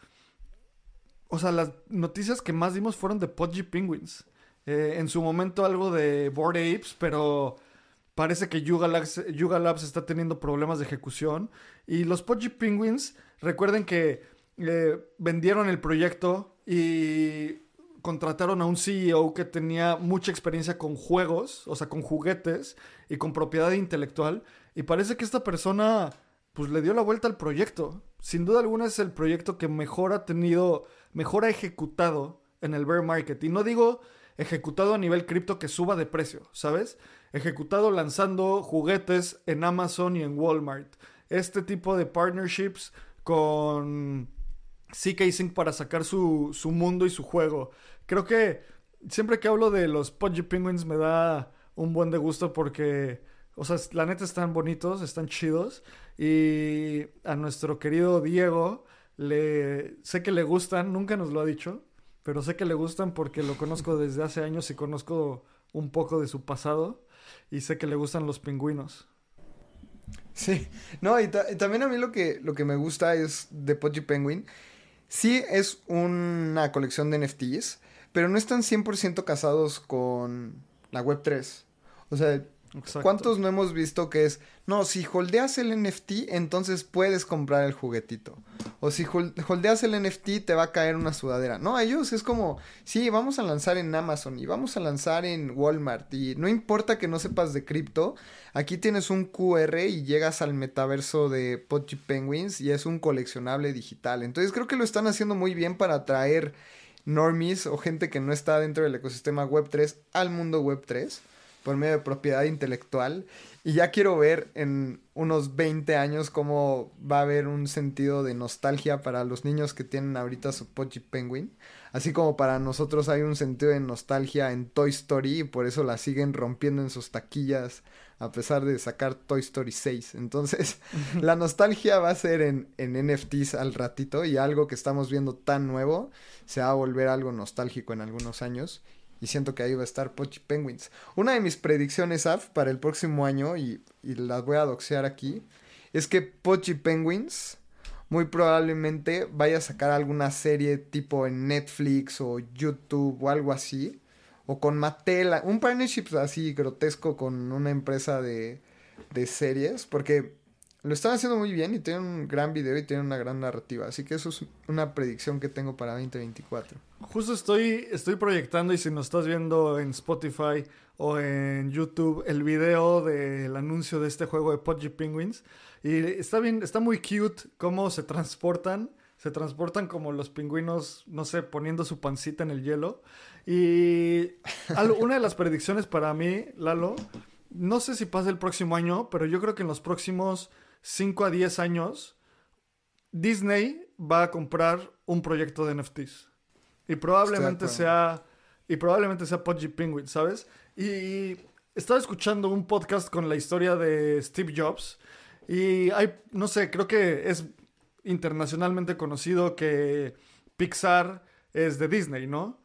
Speaker 1: o sea, las noticias que más dimos fueron de Pudgy Penguins. En su momento algo de Bored Apes, pero parece que Yuga Labs está teniendo problemas de ejecución. Y los Pudgy Penguins, recuerden que vendieron el proyecto y contrataron a un CEO que tenía mucha experiencia con juegos, o sea, con juguetes y con propiedad intelectual. Y parece que esta persona, pues, le dio la vuelta al proyecto. Sin duda alguna es el proyecto que mejor ha tenido, mejor ha ejecutado en el bear market. Y no digo ejecutado a nivel cripto que suba de precio, ¿sabes? Ejecutado lanzando juguetes en Amazon y en Walmart. Este tipo de partnerships con CK Sync para sacar su mundo y su juego. Creo que siempre que hablo de los Pudgy Penguins me da un buen de gusto porque, o sea, la neta están bonitos, están chidos. Y a nuestro querido Diego, sé que le gustan, nunca nos lo ha dicho, pero sé que le gustan porque lo conozco desde hace años y conozco un poco de su pasado. Y sé que le gustan los pingüinos.
Speaker 2: Sí, no, y también a mí lo que me gusta es de Pudgy Penguin. Sí es una colección de NFTs, pero no están 100% casados con la Web3. O sea,
Speaker 1: Exacto.
Speaker 2: ¿Cuántos no hemos visto que es, no, si holdeas el NFT, entonces puedes comprar el juguetito? O si holdeas el NFT, te va a caer una sudadera. No, a ellos es como, sí, vamos a lanzar en Amazon y vamos a lanzar en Walmart. Y no importa que no sepas de cripto, aquí tienes un QR y llegas al metaverso de Pudgy Penguins y es un coleccionable digital. Entonces creo que lo están haciendo muy bien para atraer normies o gente que no está dentro del ecosistema Web3 al mundo Web3 por medio de propiedad intelectual. Y ya quiero ver en unos 20 años cómo va a haber un sentido de nostalgia para los niños que tienen ahorita su Pudgy Penguin. Así como para nosotros hay un sentido de nostalgia en Toy Story y por eso la siguen rompiendo en sus taquillas a pesar de sacar Toy Story 6. Entonces, la nostalgia va a ser en NFTs al ratito y algo que estamos viendo tan nuevo se va a volver algo nostálgico en algunos años. Y siento que ahí va a estar Pudgy Penguins. Una de mis predicciones, Af, para el próximo año, y las voy a doxear aquí, es que Pudgy Penguins muy probablemente vaya a sacar alguna serie tipo en Netflix o YouTube o algo así. O con Mattel, un partnership así grotesco con una empresa de series. Porque lo están haciendo muy bien y tienen un gran video y tienen una gran narrativa. Así que eso es una predicción que tengo para 2024.
Speaker 1: Justo estoy proyectando, y si nos estás viendo en Spotify o en YouTube, el video del anuncio de este juego de Pudgy Penguins. Y está bien, está muy cute cómo se transportan. Se transportan como los pingüinos, no sé, poniendo su pancita en el hielo. Y una de las predicciones para mí, Lalo, no sé si pasa el próximo año, pero yo creo que en los próximos 5 a 10 años, Disney va a comprar un proyecto de NFTs. Y probablemente sea Pudgy Penguin, ¿sabes? Y estaba escuchando un podcast con la historia de Steve Jobs. Y no sé, creo que es internacionalmente conocido que Pixar es de Disney, ¿no?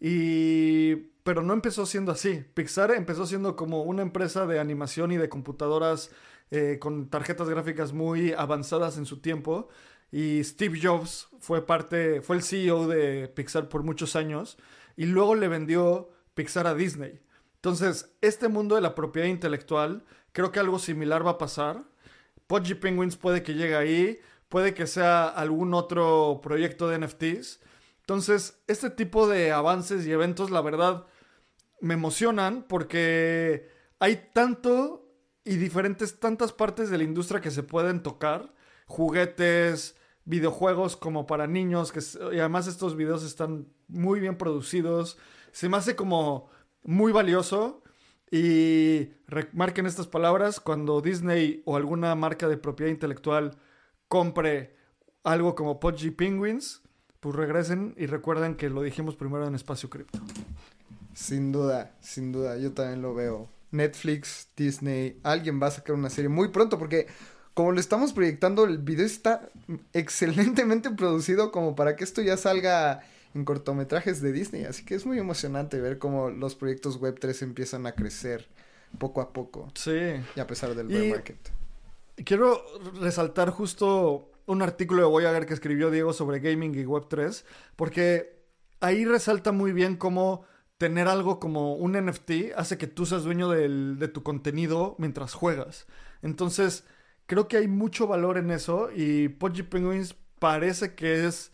Speaker 1: Pero no empezó siendo así. Pixar empezó siendo como una empresa de animación y de computadoras con tarjetas gráficas muy avanzadas en su tiempo. Y Steve Jobs fue el CEO de Pixar por muchos años. Y luego le vendió Pixar a Disney. Entonces, este mundo de la propiedad intelectual, creo que algo similar va a pasar. Pudgy Penguins puede que llegue ahí. Puede que sea algún otro proyecto de NFTs. Entonces, este tipo de avances y eventos, la verdad, me emocionan porque hay tanto y tantas partes de la industria que se pueden tocar. Juguetes, videojuegos como para niños, y además estos videos están muy bien producidos. Se me hace como muy valioso. Y remarquen estas palabras: cuando Disney o alguna marca de propiedad intelectual compre algo como Pudgy Penguins, pues regresen y recuerden que lo dijimos primero en Espacio Cripto.
Speaker 2: Sin duda, yo también lo veo. Netflix, Disney, alguien va a sacar una serie muy pronto porque como lo estamos proyectando, el video está excelentemente producido como para que esto ya salga en cortometrajes de Disney. Así que es muy emocionante ver cómo los proyectos Web3 empiezan a crecer poco a poco.
Speaker 1: Sí.
Speaker 2: Y a pesar del bear market.
Speaker 1: Quiero resaltar justo un artículo de Voyager que escribió Diego sobre gaming y Web3, porque ahí resalta muy bien cómo tener algo como un NFT hace que tú seas dueño de tu contenido mientras juegas. Entonces, creo que hay mucho valor en eso y Pudgy Penguins parece que es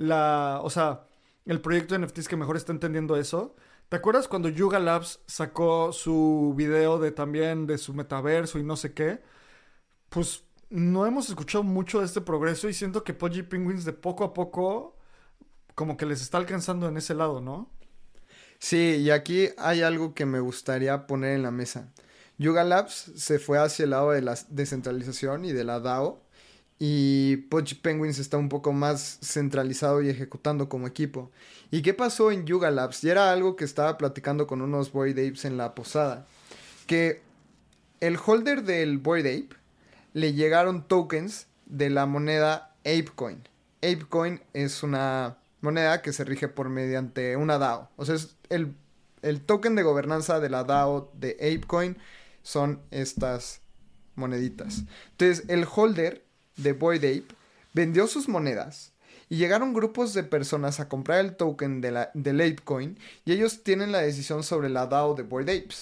Speaker 1: el proyecto de NFTs que mejor está entendiendo eso. ¿Te acuerdas cuando Yuga Labs sacó su video de su metaverso y no sé qué? Pues no hemos escuchado mucho de este progreso y siento que Pudgy Penguins de poco a poco como que les está alcanzando en ese lado, ¿no?
Speaker 2: Sí, y aquí hay algo que me gustaría poner en la mesa. Yuga Labs se fue hacia el lado de la descentralización y de la DAO. Y Pudgy Penguins está un poco más centralizado y ejecutando como equipo. ¿Y qué pasó en Yuga Labs? Y era algo que estaba platicando con unos Bored Apes en la posada. Que el holder del Bored Ape le llegaron tokens de la moneda ApeCoin. ApeCoin es una moneda que se rige mediante una DAO. O sea, es el token de gobernanza de la DAO de ApeCoin son estas moneditas. Entonces, el holder de Bored Ape vendió sus monedas y llegaron grupos de personas a comprar el token del ApeCoin y ellos tienen la decisión sobre la DAO de Bored Apes.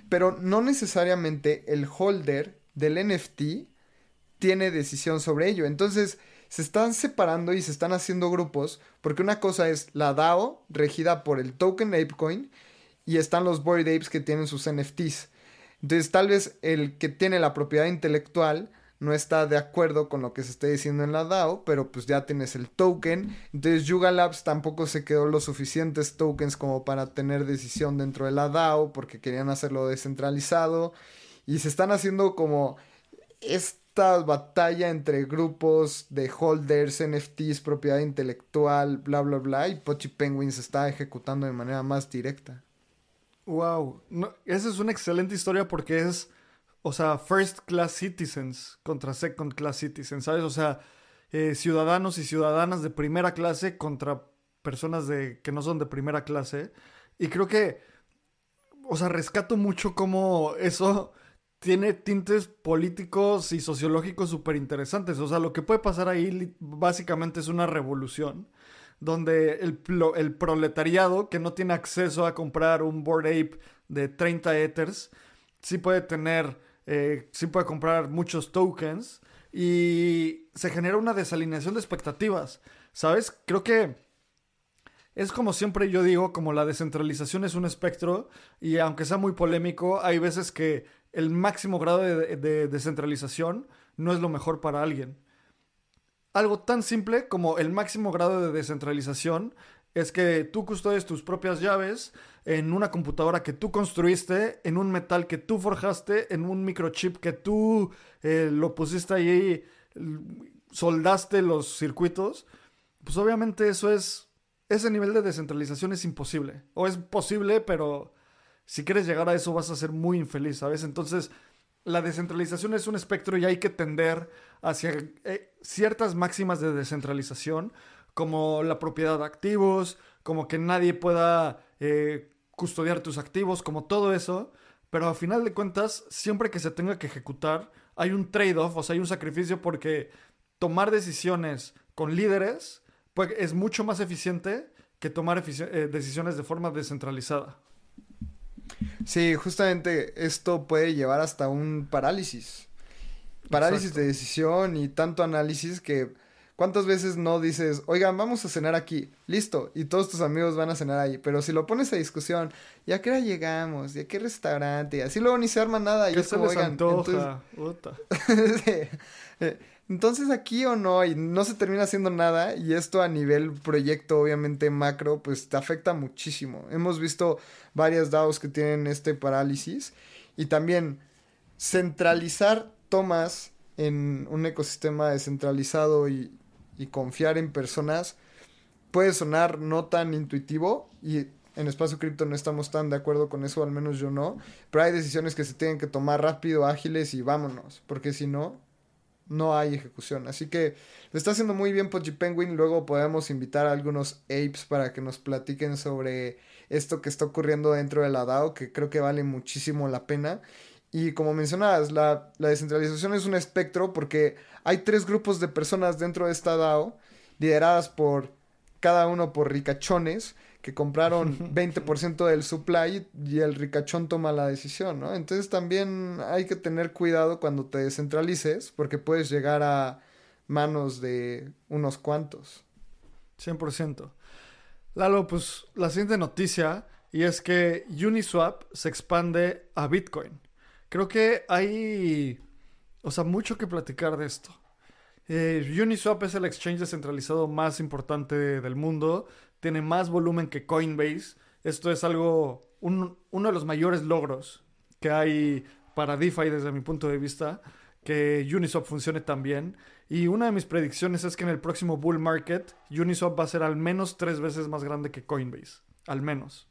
Speaker 2: pero no necesariamente el holder del NFT tiene decisión sobre ello. Entonces, se están separando y se están haciendo grupos, porque una cosa es la DAO regida por el token ApeCoin y están los Bored Apes que tienen sus NFTs. Entonces, tal vez el que tiene la propiedad intelectual no está de acuerdo con lo que se esté diciendo en la DAO, pero pues ya tienes el token. Entonces, Yuga Labs tampoco se quedó los suficientes tokens como para tener decisión dentro de la DAO, porque querían hacerlo descentralizado. Y se están haciendo como esta batalla entre grupos de holders, NFTs, propiedad intelectual, bla, bla, bla. Y Pochi Penguin se está ejecutando de manera más directa.
Speaker 1: Wow, no, esa es una excelente historia porque es, o sea, first class citizens contra second class citizens, ¿sabes? O sea, ciudadanos y ciudadanas de primera clase contra personas que no son de primera clase. Y creo que, o sea, rescato mucho cómo eso tiene tintes políticos y sociológicos súper interesantes. O sea, lo que puede pasar ahí básicamente es una revolución donde el proletariado que no tiene acceso a comprar un Bored Ape de 30 Ethers, sí puede comprar muchos tokens y se genera una desalineación de expectativas, ¿sabes? Creo que es como siempre yo digo, como la descentralización es un espectro y aunque sea muy polémico, hay veces que el máximo grado de descentralización no es lo mejor para alguien. Algo tan simple como el máximo grado de descentralización es que tú custodies tus propias llaves en una computadora que tú construiste, en un metal que tú forjaste, en un microchip que tú lo pusiste ahí, soldaste los circuitos. Pues obviamente ese nivel de descentralización es imposible. O es posible, pero si quieres llegar a eso vas a ser muy infeliz, ¿sabes? Entonces, la descentralización es un espectro y hay que tender hacia ciertas máximas de descentralización, como la propiedad de activos, como que nadie pueda custodiar tus activos, como todo eso. Pero a final de cuentas, siempre que se tenga que ejecutar, hay un trade-off, o sea, hay un sacrificio porque tomar decisiones con líderes pues, es mucho más eficiente que tomar decisiones de forma descentralizada.
Speaker 2: Sí, justamente esto puede llevar hasta un parálisis. Parálisis de
Speaker 1: Exacto.
Speaker 2: decisión y tanto análisis que ¿cuántas veces no dices, oigan, vamos a cenar aquí? Listo, y todos tus amigos van a cenar ahí. Pero si lo pones a discusión, ¿y a qué hora llegamos? ¿Y a qué restaurante? Y así luego ni se arma nada y
Speaker 1: ¿Qué
Speaker 2: es
Speaker 1: se
Speaker 2: como,
Speaker 1: les
Speaker 2: oigan, entonces,
Speaker 1: antoja? Uta.
Speaker 2: entonces aquí o no, y no se termina haciendo nada, y esto a nivel proyecto, obviamente macro, pues te afecta muchísimo. Hemos visto varias DAOs que tienen este parálisis, y también centralizar tomas en un ecosistema descentralizado y confiar en personas puede sonar no tan intuitivo y en Espacio Cripto no estamos tan de acuerdo con eso, al menos yo no, pero hay decisiones que se tienen que tomar rápido, ágiles y vámonos, porque si no, no hay ejecución. Así que lo está haciendo muy bien Pochi Penguin, luego podemos invitar a algunos apes para que nos platiquen sobre esto que está ocurriendo dentro de la DAO, que creo que vale muchísimo la pena. Y como mencionabas, la descentralización es un espectro porque hay tres grupos de personas dentro de esta DAO, lideradas por cada uno por ricachones que compraron 20% del supply y el ricachón toma la decisión, ¿no? Entonces también hay que tener cuidado cuando te descentralices porque puedes llegar a manos de unos cuantos.
Speaker 1: 100%. Lalo, pues la siguiente noticia y es que Uniswap se expande a Bitcoin. Creo que hay, o sea, mucho que platicar de esto. Uniswap es el exchange descentralizado más importante del mundo. Tiene más volumen que Coinbase. Esto es uno de los mayores logros que hay para DeFi desde mi punto de vista. Que Uniswap funcione tan bien. Y una de mis predicciones es que en el próximo bull market, Uniswap va a ser al menos 3 veces más grande que Coinbase. Al menos.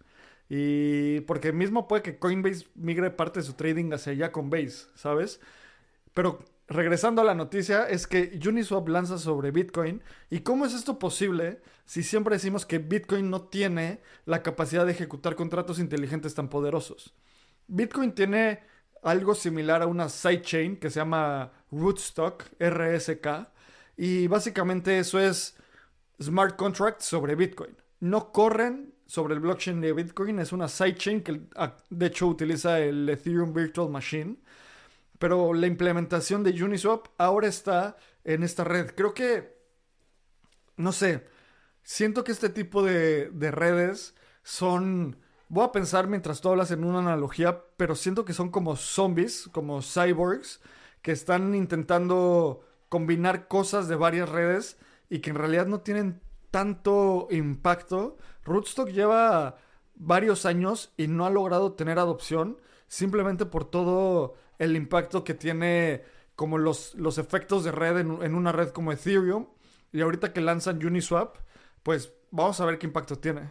Speaker 1: Y porque mismo puede que Coinbase migre parte de su trading hacia allá con Base, ¿sabes? Pero regresando a la noticia, es que Uniswap lanza sobre Bitcoin. ¿Y cómo es esto posible si siempre decimos que Bitcoin no tiene la capacidad de ejecutar contratos inteligentes tan poderosos? Bitcoin tiene algo similar a una sidechain que se llama Rootstock, RSK. Y básicamente eso es smart contracts sobre Bitcoin. No corren sobre el blockchain de Bitcoin. Es una sidechain que de hecho utiliza el Ethereum Virtual Machine. Pero la implementación de Uniswap ahora está en esta red. Creo que, no sé, siento que este tipo de redes son... Voy a pensar mientras tú hablas en una analogía, pero siento que son como zombies, como cyborgs, que están intentando combinar cosas de varias redes y que en realidad no tienen tanto impacto. Rootstock lleva varios años y no ha logrado tener adopción simplemente por todo el impacto que tiene como los efectos de red en una red como Ethereum. Y ahorita que lanzan Uniswap, pues vamos a ver qué impacto tiene.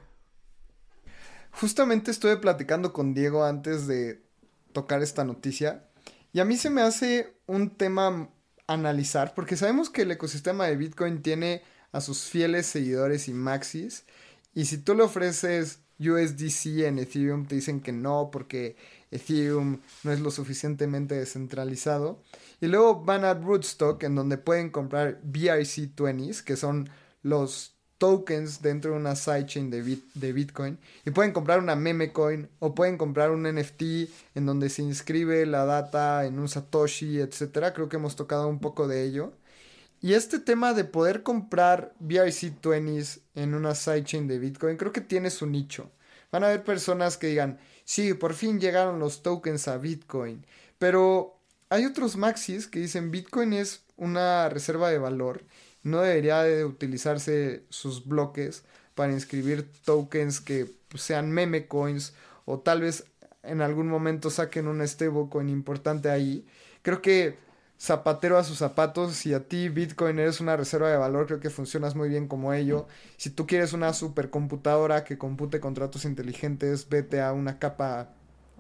Speaker 2: Justamente estuve platicando con Diego antes de tocar esta noticia y a mí se me hace un tema analizar porque sabemos que el ecosistema de Bitcoin tiene a sus fieles seguidores y maxis y si tú le ofreces USDC en Ethereum te dicen que no porque Ethereum no es lo suficientemente descentralizado y luego van a Rootstock en donde pueden comprar BRC20s que son los tokens dentro de una sidechain de Bitcoin y pueden comprar una meme coin o pueden comprar un NFT en donde se inscribe la data en un Satoshi, etcétera. Creo que hemos tocado un poco de ello. Y este tema de poder comprar BRC20s en una sidechain de Bitcoin creo que tiene su nicho. Van a haber personas que digan, sí, por fin llegaron los tokens a Bitcoin. Pero hay otros maxis que dicen Bitcoin es una reserva de valor. No debería de utilizarse sus bloques para inscribir tokens que sean meme coins o tal vez en algún momento saquen un stablecoin importante ahí. Creo que zapatero a sus zapatos, si a ti Bitcoin eres una reserva de valor, creo que funcionas muy bien como ello. Si tú quieres una supercomputadora que compute contratos inteligentes, vete a una capa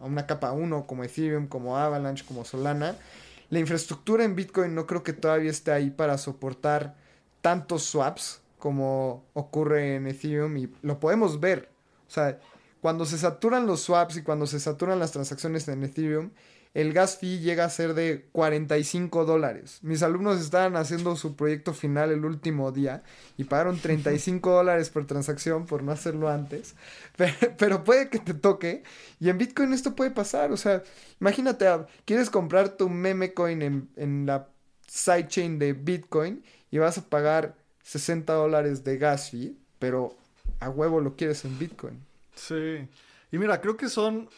Speaker 2: 1 como Ethereum, como Avalanche, como Solana. La infraestructura en Bitcoin no creo que todavía esté ahí para soportar tantos swaps como ocurre en Ethereum y lo podemos ver. O sea, cuando se saturan los swaps y cuando se saturan las transacciones en Ethereum, el gas fee llega a ser de $45. Mis alumnos estaban haciendo su proyecto final el último día y pagaron $35 por transacción por no hacerlo antes. Pero puede que te toque y en Bitcoin esto puede pasar. O sea, imagínate, quieres comprar tu meme coin en la sidechain de Bitcoin y vas a pagar $60 de gas fee, pero a huevo lo quieres en Bitcoin.
Speaker 1: Sí. Y mira, creo que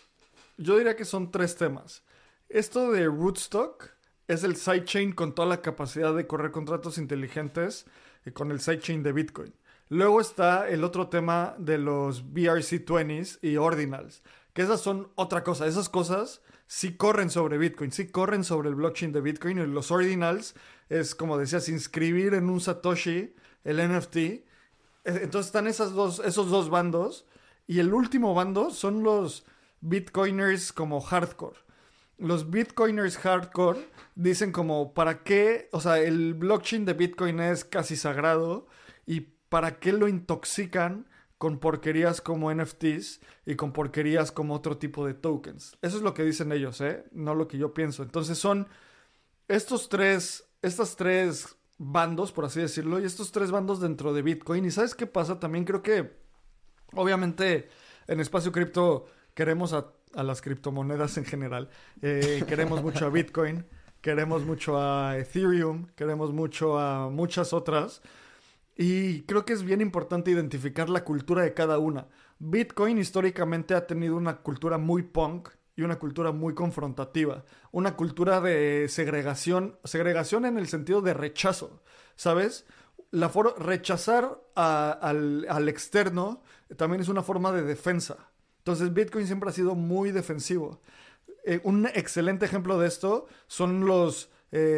Speaker 1: yo diría que son tres temas. Esto de Rootstock es el sidechain con toda la capacidad de correr contratos inteligentes con el sidechain de Bitcoin. Luego está el otro tema de los BRC20s y Ordinals, que esas son otra cosa. Esas cosas sí corren sobre Bitcoin, sí corren sobre el blockchain de Bitcoin. Y los Ordinals es, como decías, inscribir en un Satoshi el NFT. Entonces están esos dos bandos. Y el último bando son los Bitcoiners como hardcore. Los Bitcoiners hardcore dicen como, ¿para qué? O sea, el blockchain de Bitcoin es casi sagrado. ¿Y para qué lo intoxican con porquerías como NFTs y con porquerías como otro tipo de tokens? Eso es lo que dicen ellos, no lo que yo pienso. Entonces son estas tres bandos, por así decirlo, y estos tres bandos dentro de Bitcoin. ¿Y sabes qué pasa? También creo que, obviamente, en Espacio Cripto queremos a las criptomonedas en general. Queremos mucho a Bitcoin, queremos mucho a Ethereum, queremos mucho a muchas otras. Y creo que es bien importante identificar la cultura de cada una. Bitcoin históricamente ha tenido una cultura muy punk y una cultura muy confrontativa. Una cultura de segregación en el sentido de rechazo, ¿sabes? Rechazar al externo también es una forma de defensa. Entonces Bitcoin siempre ha sido muy defensivo. Un excelente ejemplo de esto son los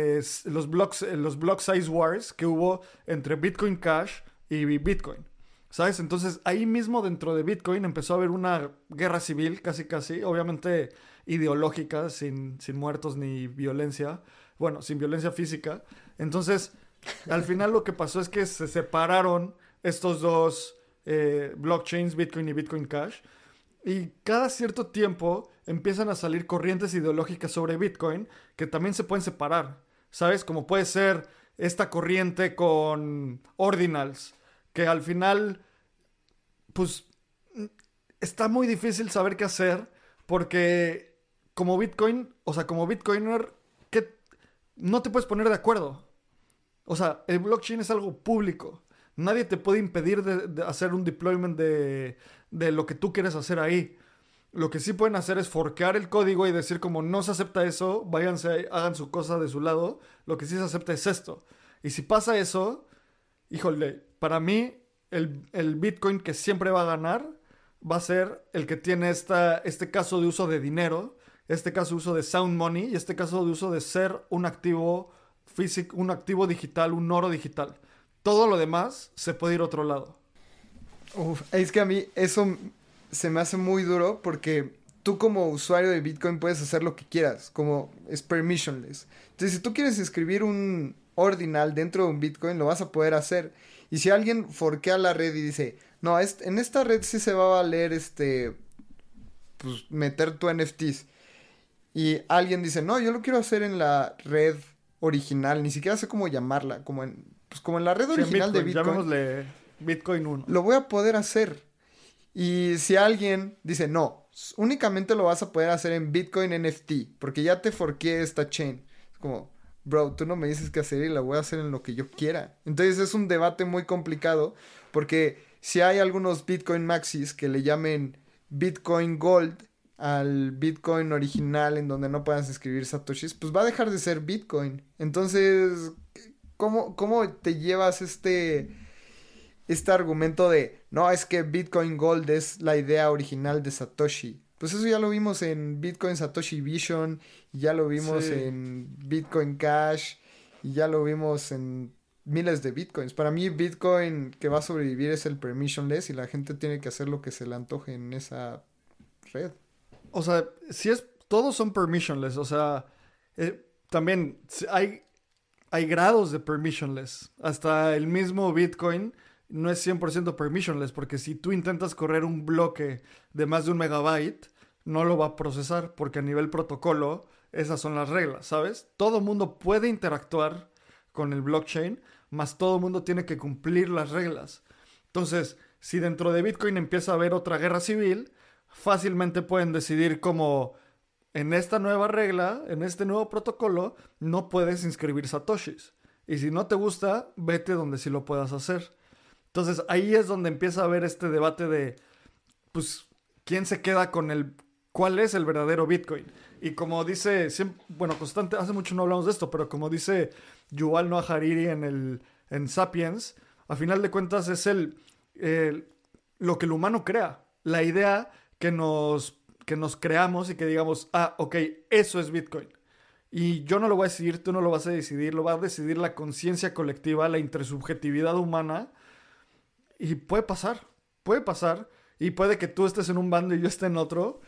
Speaker 1: block size wars que hubo entre Bitcoin Cash y Bitcoin, ¿sabes? Entonces ahí mismo dentro de Bitcoin empezó a haber una guerra civil casi, obviamente ideológica, sin muertos ni violencia, bueno, sin violencia física. Entonces al final lo que pasó es que se separaron estos dos blockchains, Bitcoin y Bitcoin Cash. Y cada cierto tiempo empiezan a salir corrientes ideológicas sobre Bitcoin que también se pueden separar, ¿sabes? Como puede ser esta corriente con Ordinals, que al final, pues, está muy difícil saber qué hacer porque como Bitcoin, o sea, como Bitcoiner, ¿qué? No te puedes poner de acuerdo. O sea, el blockchain es algo público. Nadie te puede impedir de hacer un deployment de lo que tú quieres hacer ahí. Lo que sí pueden hacer es forkear el código y decir como no se acepta eso, váyanse, hagan su cosa de su lado. Lo que sí se acepta es esto. Y si pasa eso, híjole, para mí el Bitcoin que siempre va a ganar va a ser el que tiene este caso de uso de dinero, este caso de uso de sound money y este caso de uso de ser un activo físico, un activo digital, un oro digital. Todo lo demás se puede ir a otro lado.
Speaker 2: Uf, es que a mí eso se me hace muy duro porque tú como usuario de Bitcoin puedes hacer lo que quieras, como es permissionless. Entonces, si tú quieres escribir un ordinal dentro de un Bitcoin, lo vas a poder hacer. Y si alguien forquea la red y dice, no, en esta red sí se va a valer pues meter tu NFTs. Y alguien dice, no, yo lo quiero hacer en la red original, ni siquiera sé cómo llamarla, pues como en la red
Speaker 1: Sí, en
Speaker 2: original de
Speaker 1: Bitcoin,
Speaker 2: Bitcoin,
Speaker 1: llamémosle Bitcoin 1.
Speaker 2: lo voy a poder hacer. Y si alguien dice, no, únicamente lo vas a poder hacer en Bitcoin NFT, porque ya te forqué esta chain. Es como, bro, tú no me dices qué hacer y la voy a hacer en lo que yo quiera. Entonces es un debate muy complicado, porque si hay algunos Bitcoin Maxis que le llamen Bitcoin Gold al Bitcoin original en donde no puedas escribir satoshis, pues va a dejar de ser Bitcoin. Entonces, ¿cómo te llevas este argumento de, no, es que Bitcoin Gold es la idea original de Satoshi? Pues eso ya lo vimos en Bitcoin Satoshi Vision, y ya lo vimos
Speaker 1: Sí.
Speaker 2: en Bitcoin Cash, y ya lo vimos en miles de Bitcoins. Para mí Bitcoin que va a sobrevivir es el permissionless y la gente tiene que hacer lo que se le antoje en esa red.
Speaker 1: O sea, si es, todos son permissionless. O sea, también hay grados de permissionless. Hasta el mismo Bitcoin no es 100% permissionless, porque si tú intentas correr un bloque de más de 1 megabyte, no lo va a procesar, porque a nivel protocolo, esas son las reglas, ¿sabes? Todo mundo puede interactuar con el blockchain, más todo mundo tiene que cumplir las reglas. Entonces, si dentro de Bitcoin empieza a haber otra guerra civil, fácilmente pueden decidir como en esta nueva regla, en este nuevo protocolo, no puedes inscribir satoshis. Y si no te gusta, vete donde sí lo puedas hacer. Entonces ahí es donde empieza a haber este debate de, pues, ¿quién se queda con cuál es el verdadero Bitcoin? Y como dice, bueno, constante, hace mucho no hablamos de esto, pero como dice Yuval Noah Harari en Sapiens, a final de cuentas es lo que el humano crea, la idea que nos creamos y que digamos, ok, eso es Bitcoin. Y yo no lo voy a decidir, tú no lo vas a decidir, lo va a decidir la conciencia colectiva, la intersubjetividad humana. Y puede pasar, y puede que tú estés en un bando y yo esté en otro.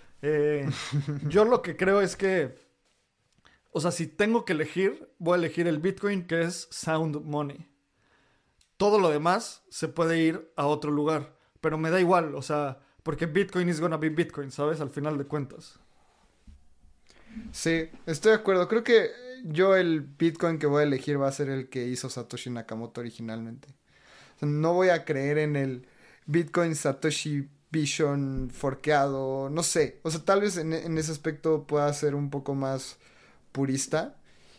Speaker 1: Yo lo que creo es que, o sea, si tengo que elegir, voy a elegir el Bitcoin que es sound money. Todo lo demás se puede ir a otro lugar, pero me da igual, o sea, porque Bitcoin is gonna be Bitcoin, ¿sabes? Al final de cuentas.
Speaker 2: Sí, estoy de acuerdo. Creo que yo el Bitcoin que voy a elegir va a ser el que hizo Satoshi Nakamoto originalmente. O sea, no voy a creer en el Bitcoin Satoshi Vision forkeado, no sé. O sea, tal vez en ese aspecto pueda ser un poco más purista.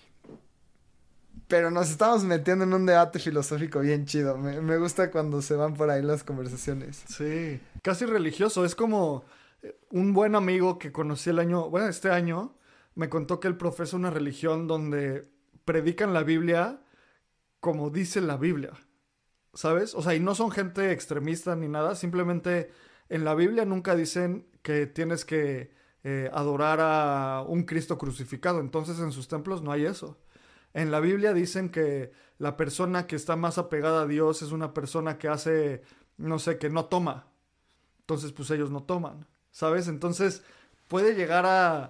Speaker 2: Pero nos estamos metiendo en un debate filosófico bien chido. Me gusta cuando se van por ahí las conversaciones.
Speaker 1: Sí, casi religioso. Es como un buen amigo que conocí este año, me contó que él profesa una religión donde predican la Biblia como dice la Biblia, ¿sabes? O sea, y no son gente extremista ni nada, simplemente en la Biblia nunca dicen que tienes que adorar a un Cristo crucificado, entonces en sus templos no hay eso. En la Biblia dicen que la persona que está más apegada a Dios es una persona que hace, no sé, que no toma. Entonces, pues ellos no toman, ¿sabes? Entonces, puede llegar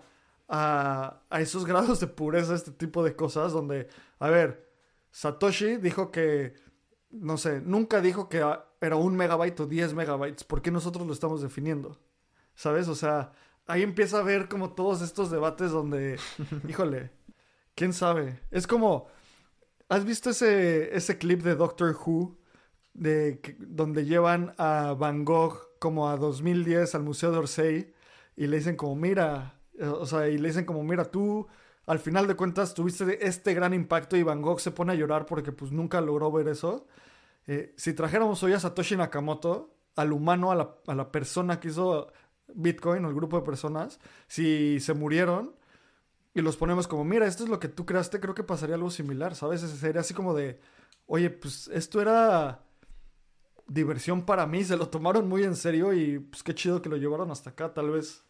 Speaker 1: a esos grados de pureza este tipo de cosas donde, a ver, Satoshi dijo que, no sé, nunca dijo que era 1 megabyte o 10 megabytes. ¿Por qué nosotros lo estamos definiendo? ¿Sabes? O sea, ahí empieza a ver como todos estos debates donde, híjole, ¿quién sabe? Es como, ¿has visto ese clip de Doctor Who donde llevan a Van Gogh como a 2010 al Museo de Orsay y le dicen como, mira, o sea, y le dicen como, mira, tú al final de cuentas tuviste este gran impacto y Van Gogh se pone a llorar porque pues nunca logró ver eso. Si trajéramos hoy a Satoshi Nakamoto, al humano, a la persona que hizo Bitcoin o el grupo de personas, si se murieron y los ponemos como, mira, esto es lo que tú creaste, creo que pasaría algo similar, ¿sabes? Sería así como de, oye, pues esto era diversión para mí, se lo tomaron muy en serio y pues qué chido que lo llevaron hasta acá, tal vez.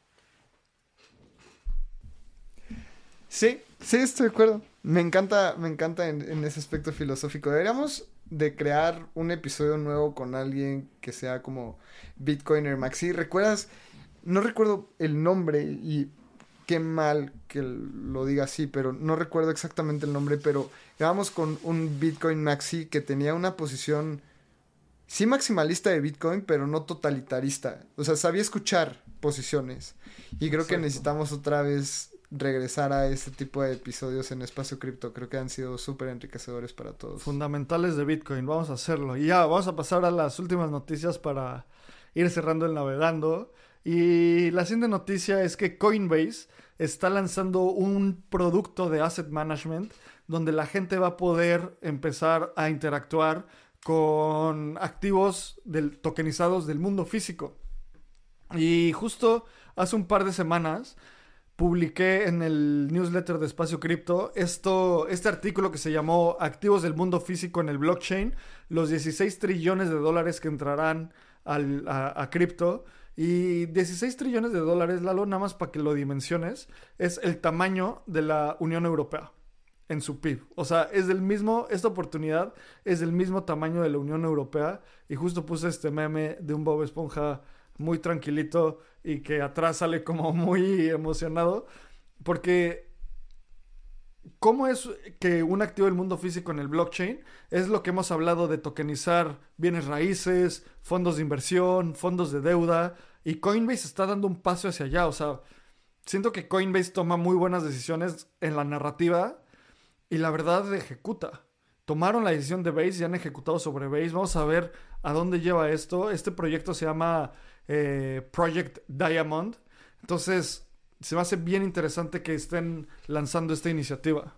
Speaker 2: Sí, sí, estoy de acuerdo. Me encanta en ese aspecto filosófico. Deberíamos de crear un episodio nuevo con alguien que sea como Bitcoiner Maxi. ¿Recuerdas? No recuerdo el nombre y qué mal que lo diga así, pero no recuerdo exactamente el nombre, pero grabamos con un Bitcoin Maxi que tenía una posición, sí maximalista de Bitcoin, pero no totalitarista. O sea, sabía escuchar posiciones. Y creo que
Speaker 1: Exacto.
Speaker 2: necesitamos otra vez regresar a este tipo de episodios en Espacio Cripto. Creo que han sido súper enriquecedores para todos.
Speaker 1: Fundamentales de Bitcoin, vamos a hacerlo. Y ya, vamos a pasar a las últimas noticias para ir cerrando el navegando. Y la siguiente noticia es que Coinbase está lanzando un producto de asset management donde la gente va a poder empezar a interactuar con activos tokenizados del mundo físico. Y justo hace un par de semanas publiqué en el newsletter de Espacio Cripto este artículo que se llamó Activos del mundo físico en el blockchain, los 16 trillones de dólares que entrarán a cripto. Y 16 trillones de dólares, Lalo, nada más para que lo dimensiones, es el tamaño de la Unión Europea en su PIB. O sea, esta oportunidad es del mismo tamaño de la Unión Europea. Y justo puse este meme de un Bob Esponja muy tranquilito y que atrás sale como muy emocionado. Porque, ¿cómo es que un activo del mundo físico en el blockchain es lo que hemos hablado de tokenizar bienes raíces, fondos de inversión, fondos de deuda? Y Coinbase está dando un paso hacia allá. O sea, siento que Coinbase toma muy buenas decisiones en la narrativa y la verdad ejecuta. Tomaron la decisión de Base y han ejecutado sobre Base. Vamos a ver a dónde lleva esto. Este proyecto se llama Project Diamond. Entonces, se me hace bien interesante que estén lanzando esta iniciativa.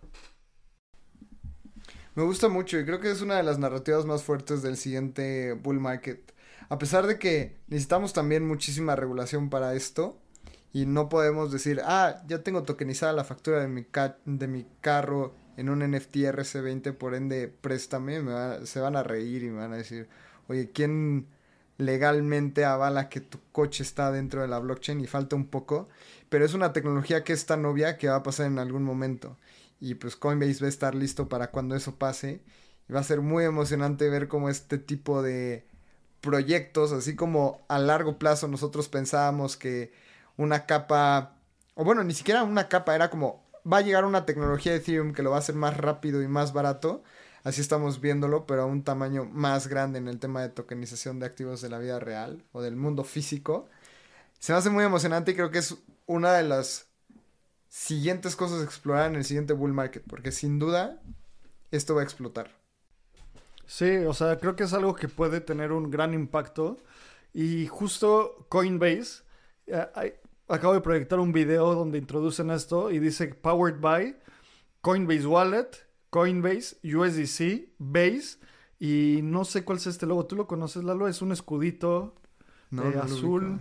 Speaker 2: Me gusta mucho y creo que es una de las narrativas más fuertes del siguiente bull market. A pesar de que necesitamos también muchísima regulación para esto y no podemos decir, ya tengo tokenizada la factura de mi carro en un NFT RC20, por ende préstame, se van a reír y me van a decir, oye, ¿quién legalmente avala que tu coche está dentro de la blockchain? Y falta un poco, pero es una tecnología que es tan obvia que va a pasar en algún momento. Y pues Coinbase va a estar listo para cuando eso pase. Y va a ser muy emocionante ver cómo este tipo de proyectos, así como a largo plazo nosotros pensábamos que una capa, o bueno, ni siquiera una capa, era como, va a llegar una tecnología de Ethereum que lo va a hacer más rápido y más barato. Así estamos viéndolo, pero a un tamaño más grande en el tema de tokenización de activos de la vida real o del mundo físico. Se me hace muy emocionante y creo que es una de las siguientes cosas a explorar en el siguiente bull market, porque sin duda esto va a explotar.
Speaker 1: Sí, o sea, creo que es algo que puede tener un gran impacto. Y justo Coinbase, acabo de proyectar un video donde introducen esto y dice Powered by Coinbase Wallet, Coinbase, USDC, Base. Y no sé cuál es este logo. ¿Tú lo conoces, Lalo? Es un escudito
Speaker 2: No, no
Speaker 1: azul.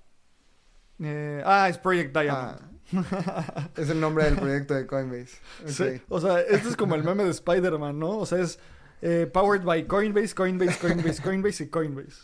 Speaker 1: Es Project Diamond.
Speaker 2: Es el nombre del proyecto de Coinbase. Okay.
Speaker 1: Sí, o sea, este es como el meme de Spider-Man, ¿no? O sea, es Powered by Coinbase, Coinbase, Coinbase, Coinbase y Coinbase.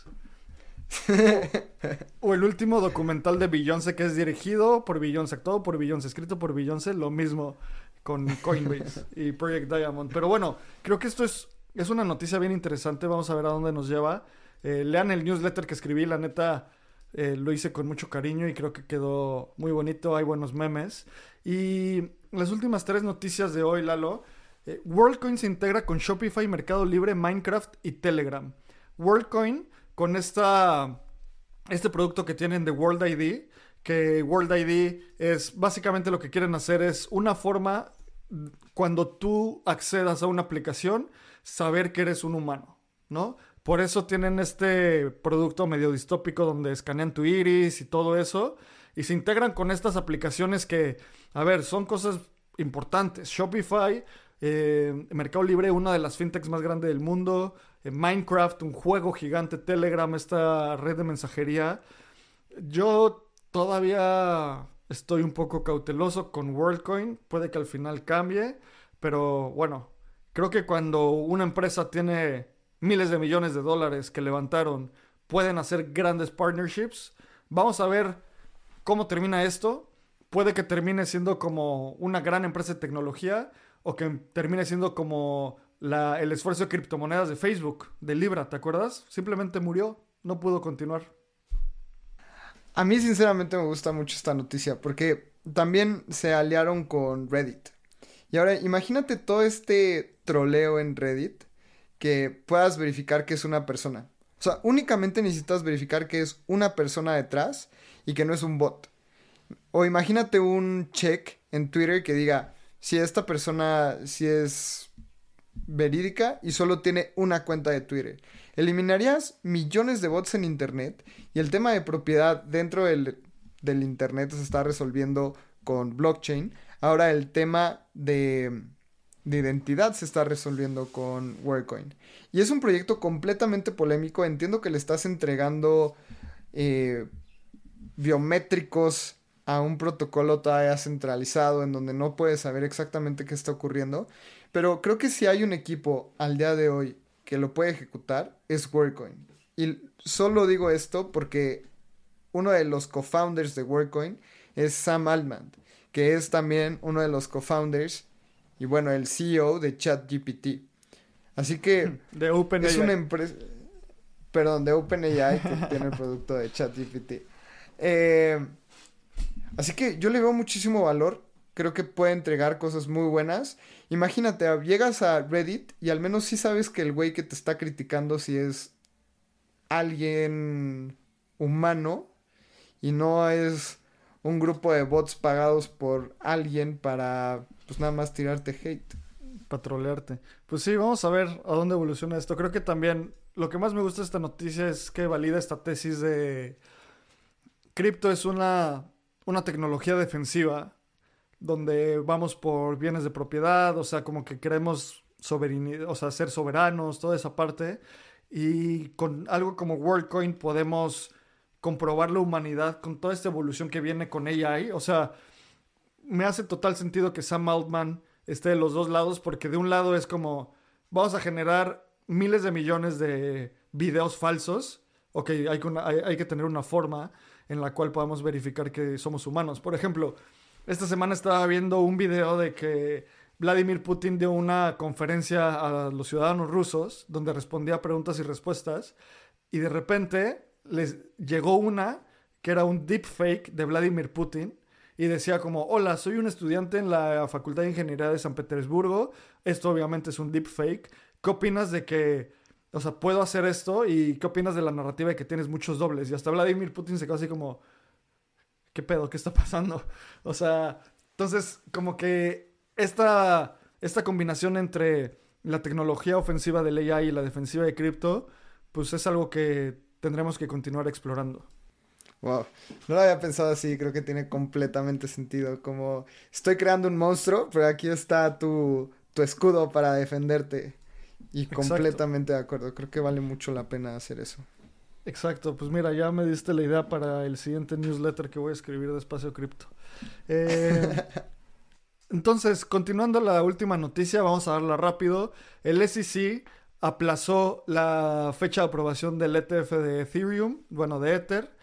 Speaker 1: O el último documental de Beyoncé que es dirigido por Beyoncé, actuado por Beyoncé, escrito por Beyoncé, lo mismo con Coinbase y Project Diamond. Pero bueno, creo que esto es una noticia bien interesante. Vamos a ver a dónde nos lleva. Lean el newsletter que escribí, la neta lo hice con mucho cariño y creo que quedó muy bonito. Hay buenos memes. Y las últimas 3 noticias de hoy, Lalo. WorldCoin se integra con Shopify, Mercado Libre, Minecraft y Telegram. WorldCoin con este producto que tienen de World ID, que World ID es básicamente lo que quieren hacer es una forma, cuando tú accedas a una aplicación, saber que eres un humano, ¿no? Por eso tienen este producto medio distópico donde escanean tu iris y todo eso. Y se integran con estas aplicaciones que, a ver, son cosas importantes. Shopify, Mercado Libre, una de las fintechs más grandes del mundo. Minecraft, un juego gigante. Telegram, esta red de mensajería. Yo todavía estoy un poco cauteloso con WorldCoin. Puede que al final cambie. Pero bueno, creo que cuando una empresa tiene miles de millones de dólares que levantaron, pueden hacer grandes partnerships. Vamos a ver cómo termina esto. Puede que termine siendo como una gran empresa de tecnología o que termine siendo como el esfuerzo de criptomonedas de Facebook, de Libra, ¿te acuerdas? Simplemente murió, no pudo continuar.
Speaker 2: A mí sinceramente me gusta mucho esta noticia porque también se aliaron con Reddit. Y ahora imagínate todo este troleo en Reddit que puedas verificar que es una persona. O sea, únicamente necesitas verificar que es una persona detrás y que no es un bot. O imagínate un check en Twitter que diga si esta persona si es verídica y solo tiene una cuenta de Twitter. Eliminarías millones de bots en internet y el tema de propiedad dentro del internet se está resolviendo con blockchain. Ahora el tema de identidad se está resolviendo con WorldCoin. Y es un proyecto completamente polémico. Entiendo que le estás entregando eh, biométricos a un protocolo todavía centralizado en donde no puedes saber exactamente qué está ocurriendo. Pero creo que si hay un equipo al día de hoy que lo puede ejecutar es WorldCoin. Y solo digo esto porque uno de los co-founders de WorldCoin es Sam Altman, que es también uno de los co-founders y bueno, el CEO de ChatGPT. Así que
Speaker 1: De OpenAI.
Speaker 2: es una empresa, perdón, de OpenAI que tiene el producto de ChatGPT. Así que yo le veo muchísimo valor. Creo que puede entregar cosas muy buenas. Imagínate, llegas a Reddit y al menos sí sabes que el güey que te está criticando si es alguien humano y no es un grupo de bots pagados por alguien para pues nada más tirarte hate.
Speaker 1: Patrolearte. Pues sí, vamos a ver a dónde evoluciona esto. Creo que también lo que más me gusta de esta noticia es que valida esta tesis de cripto es una tecnología defensiva donde vamos por bienes de propiedad, o sea, como que queremos soberanía, o sea, ser soberanos, toda esa parte. Y con algo como WorldCoin podemos comprobar la humanidad con toda esta evolución que viene con AI. O sea, me hace total sentido que Sam Altman esté de los dos lados, porque de un lado es como, vamos a generar miles de millones de videos falsos. Ok, hay que tener una forma en la cual podamos verificar que somos humanos. Por ejemplo, esta semana estaba viendo un video de que Vladimir Putin dio una conferencia a los ciudadanos rusos donde respondía a preguntas y respuestas y de repente les llegó una que era un deepfake de Vladimir Putin y decía como, hola, soy un estudiante en la Facultad de Ingeniería de San Petersburgo, esto obviamente es un deepfake, ¿qué opinas de que, o sea, puedo hacer esto y qué opinas de la narrativa de que tienes muchos dobles? Y hasta Vladimir Putin se quedó así como, ¿qué pedo? ¿Qué está pasando? O sea, entonces como que esta combinación entre la tecnología ofensiva del AI y la defensiva de cripto, pues es algo que tendremos que continuar explorando.
Speaker 2: Wow, no lo había pensado así, creo que tiene completamente sentido. Como estoy creando un monstruo, pero aquí está tu escudo para defenderte. Y
Speaker 1: Exacto,
Speaker 2: completamente de acuerdo, creo que vale mucho la pena hacer eso.
Speaker 1: exacto. Pues mira, ya me diste la idea para el siguiente newsletter que voy a escribir de Espacio Cripto. Eh, entonces, continuando la última noticia, vamos a darla rápido. El SEC aplazó la fecha de aprobación del ETF de Ethereum, bueno, de Ether,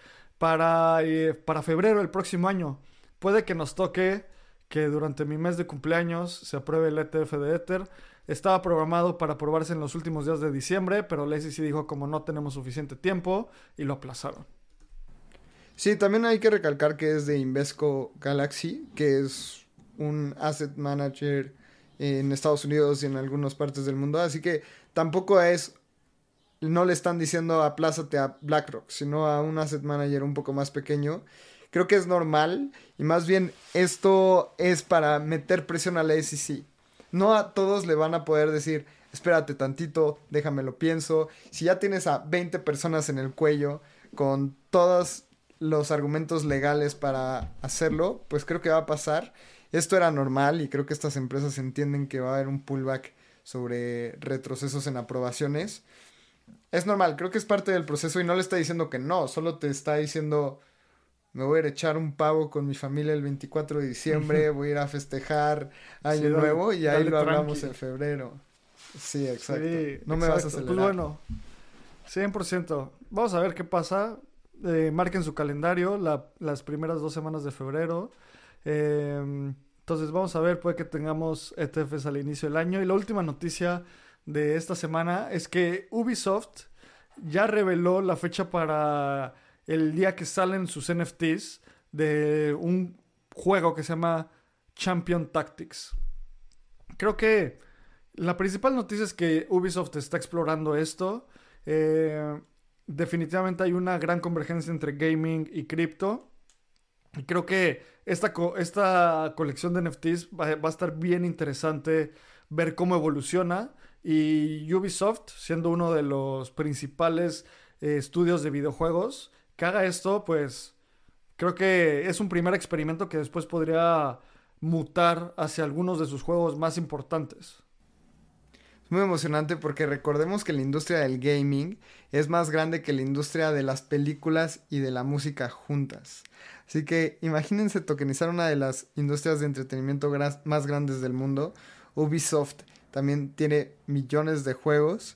Speaker 1: para febrero del próximo año. Puede que nos toque que durante mi mes de cumpleaños se apruebe el ETF de Ether. Estaba programado para aprobarse en los últimos días de diciembre, pero la SEC dijo como no tenemos suficiente tiempo y lo aplazaron.
Speaker 2: Sí, también hay que recalcar que es de Invesco Galaxy, que es un asset manager en Estados Unidos y en algunas partes del mundo. Así que tampoco no le están diciendo aplázate a BlackRock, sino a un asset manager un poco más pequeño. Creo que es normal y más bien esto es para meter presión a la SEC. No a todos le van a poder decir espérate tantito, déjame lo pienso. Si ya tienes a 20 personas en el cuello con todos los argumentos legales para hacerlo, pues creo que va a pasar. Esto era normal y creo que estas empresas entienden que va a haber un pullback sobre retrocesos en aprobaciones. Es normal, creo que es parte del proceso y no le está diciendo que no, solo te está diciendo, me voy a ir a echar un pavo con mi familia el 24 de diciembre, voy a ir a festejar Año
Speaker 1: Sí,
Speaker 2: Nuevo y ahí
Speaker 1: dale
Speaker 2: lo hablamos
Speaker 1: tranqui.
Speaker 2: en febrero. Sí, exacto.
Speaker 1: Sí,
Speaker 2: No me vas a
Speaker 1: exacto.
Speaker 2: acelerar.
Speaker 1: Pues bueno, 100%. Vamos a ver qué pasa. Marquen su calendario las primeras 2 semanas de febrero. Entonces vamos a ver, puede que tengamos ETFs al inicio del año. Y la última noticia de esta semana es que Ubisoft ya reveló la fecha para el día que salen sus NFTs de un juego que se llama Champion Tactics. Creo que la principal noticia es que Ubisoft está explorando esto. Definitivamente hay una gran convergencia entre gaming y cripto. Y creo que esta colección de NFTs va a estar bien interesante ver cómo evoluciona. Y Ubisoft, siendo uno de los principales estudios de videojuegos, que haga esto, pues creo que es un primer experimento que después podría mutar hacia algunos de sus juegos más importantes.
Speaker 2: Es muy emocionante porque recordemos que la industria del gaming es más grande que la industria de las películas y de la música juntas. Así que imagínense tokenizar una de las industrias de entretenimiento más grandes del mundo. Ubisoft también tiene millones de juegos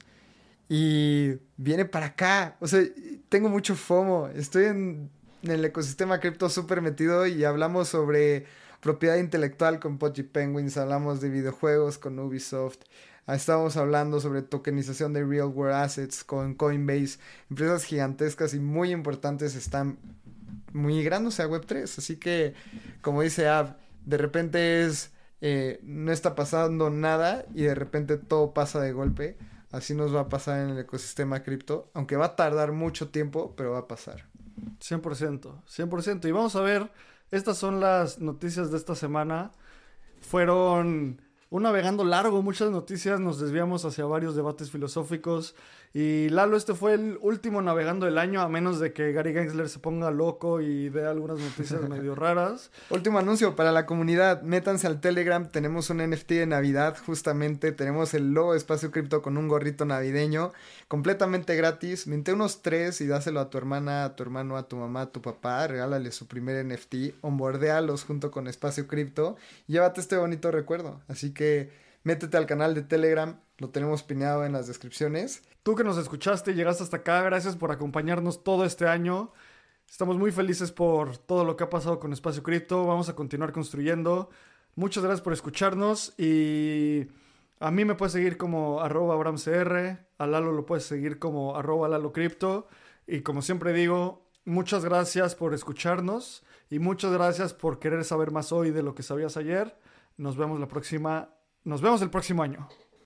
Speaker 2: y viene para acá. O sea, tengo mucho FOMO. Estoy en el ecosistema cripto súper metido y hablamos sobre propiedad intelectual con Pudgy Penguins, hablamos de videojuegos con Ubisoft. Estábamos hablando sobre tokenización de real world assets con Coinbase. Empresas gigantescas y muy importantes están migrándose a Web3. Así que, como dice Ab, de repente no está pasando nada y de repente todo pasa de golpe. Así nos va a pasar en el ecosistema cripto. Aunque va a tardar mucho tiempo, pero va a pasar.
Speaker 1: 100%, 100%. Y vamos a ver, estas son las noticias de esta semana. Fueron un navegando largo, muchas noticias, nos desviamos hacia varios debates filosóficos. Y Lalo, este fue el último navegando del año, a menos de que Gary Gensler se ponga loco y dé algunas noticias medio raras.
Speaker 2: Último anuncio para la comunidad, métanse al Telegram, tenemos un NFT de Navidad, justamente tenemos el logo de Espacio Cripto con un gorrito navideño, completamente gratis, minté unos 3 y dáselo a tu hermana, a tu hermano, a tu mamá, a tu papá, regálale su primer NFT, onboardealos junto con Espacio Cripto, y llévate este bonito recuerdo, así que métete al canal de Telegram, lo tenemos pineado en las descripciones.
Speaker 1: Tú que nos escuchaste y llegaste hasta acá, gracias por acompañarnos todo este año. Estamos muy felices por todo lo que ha pasado con Espacio Cripto. Vamos a continuar construyendo. Muchas gracias por escucharnos y a mí me puedes seguir como @AbramCR, a Lalo lo puedes seguir como @LaloCrypto y como siempre digo, muchas gracias por escucharnos y muchas gracias por querer saber más hoy de lo que sabías ayer. Nos vemos el próximo año.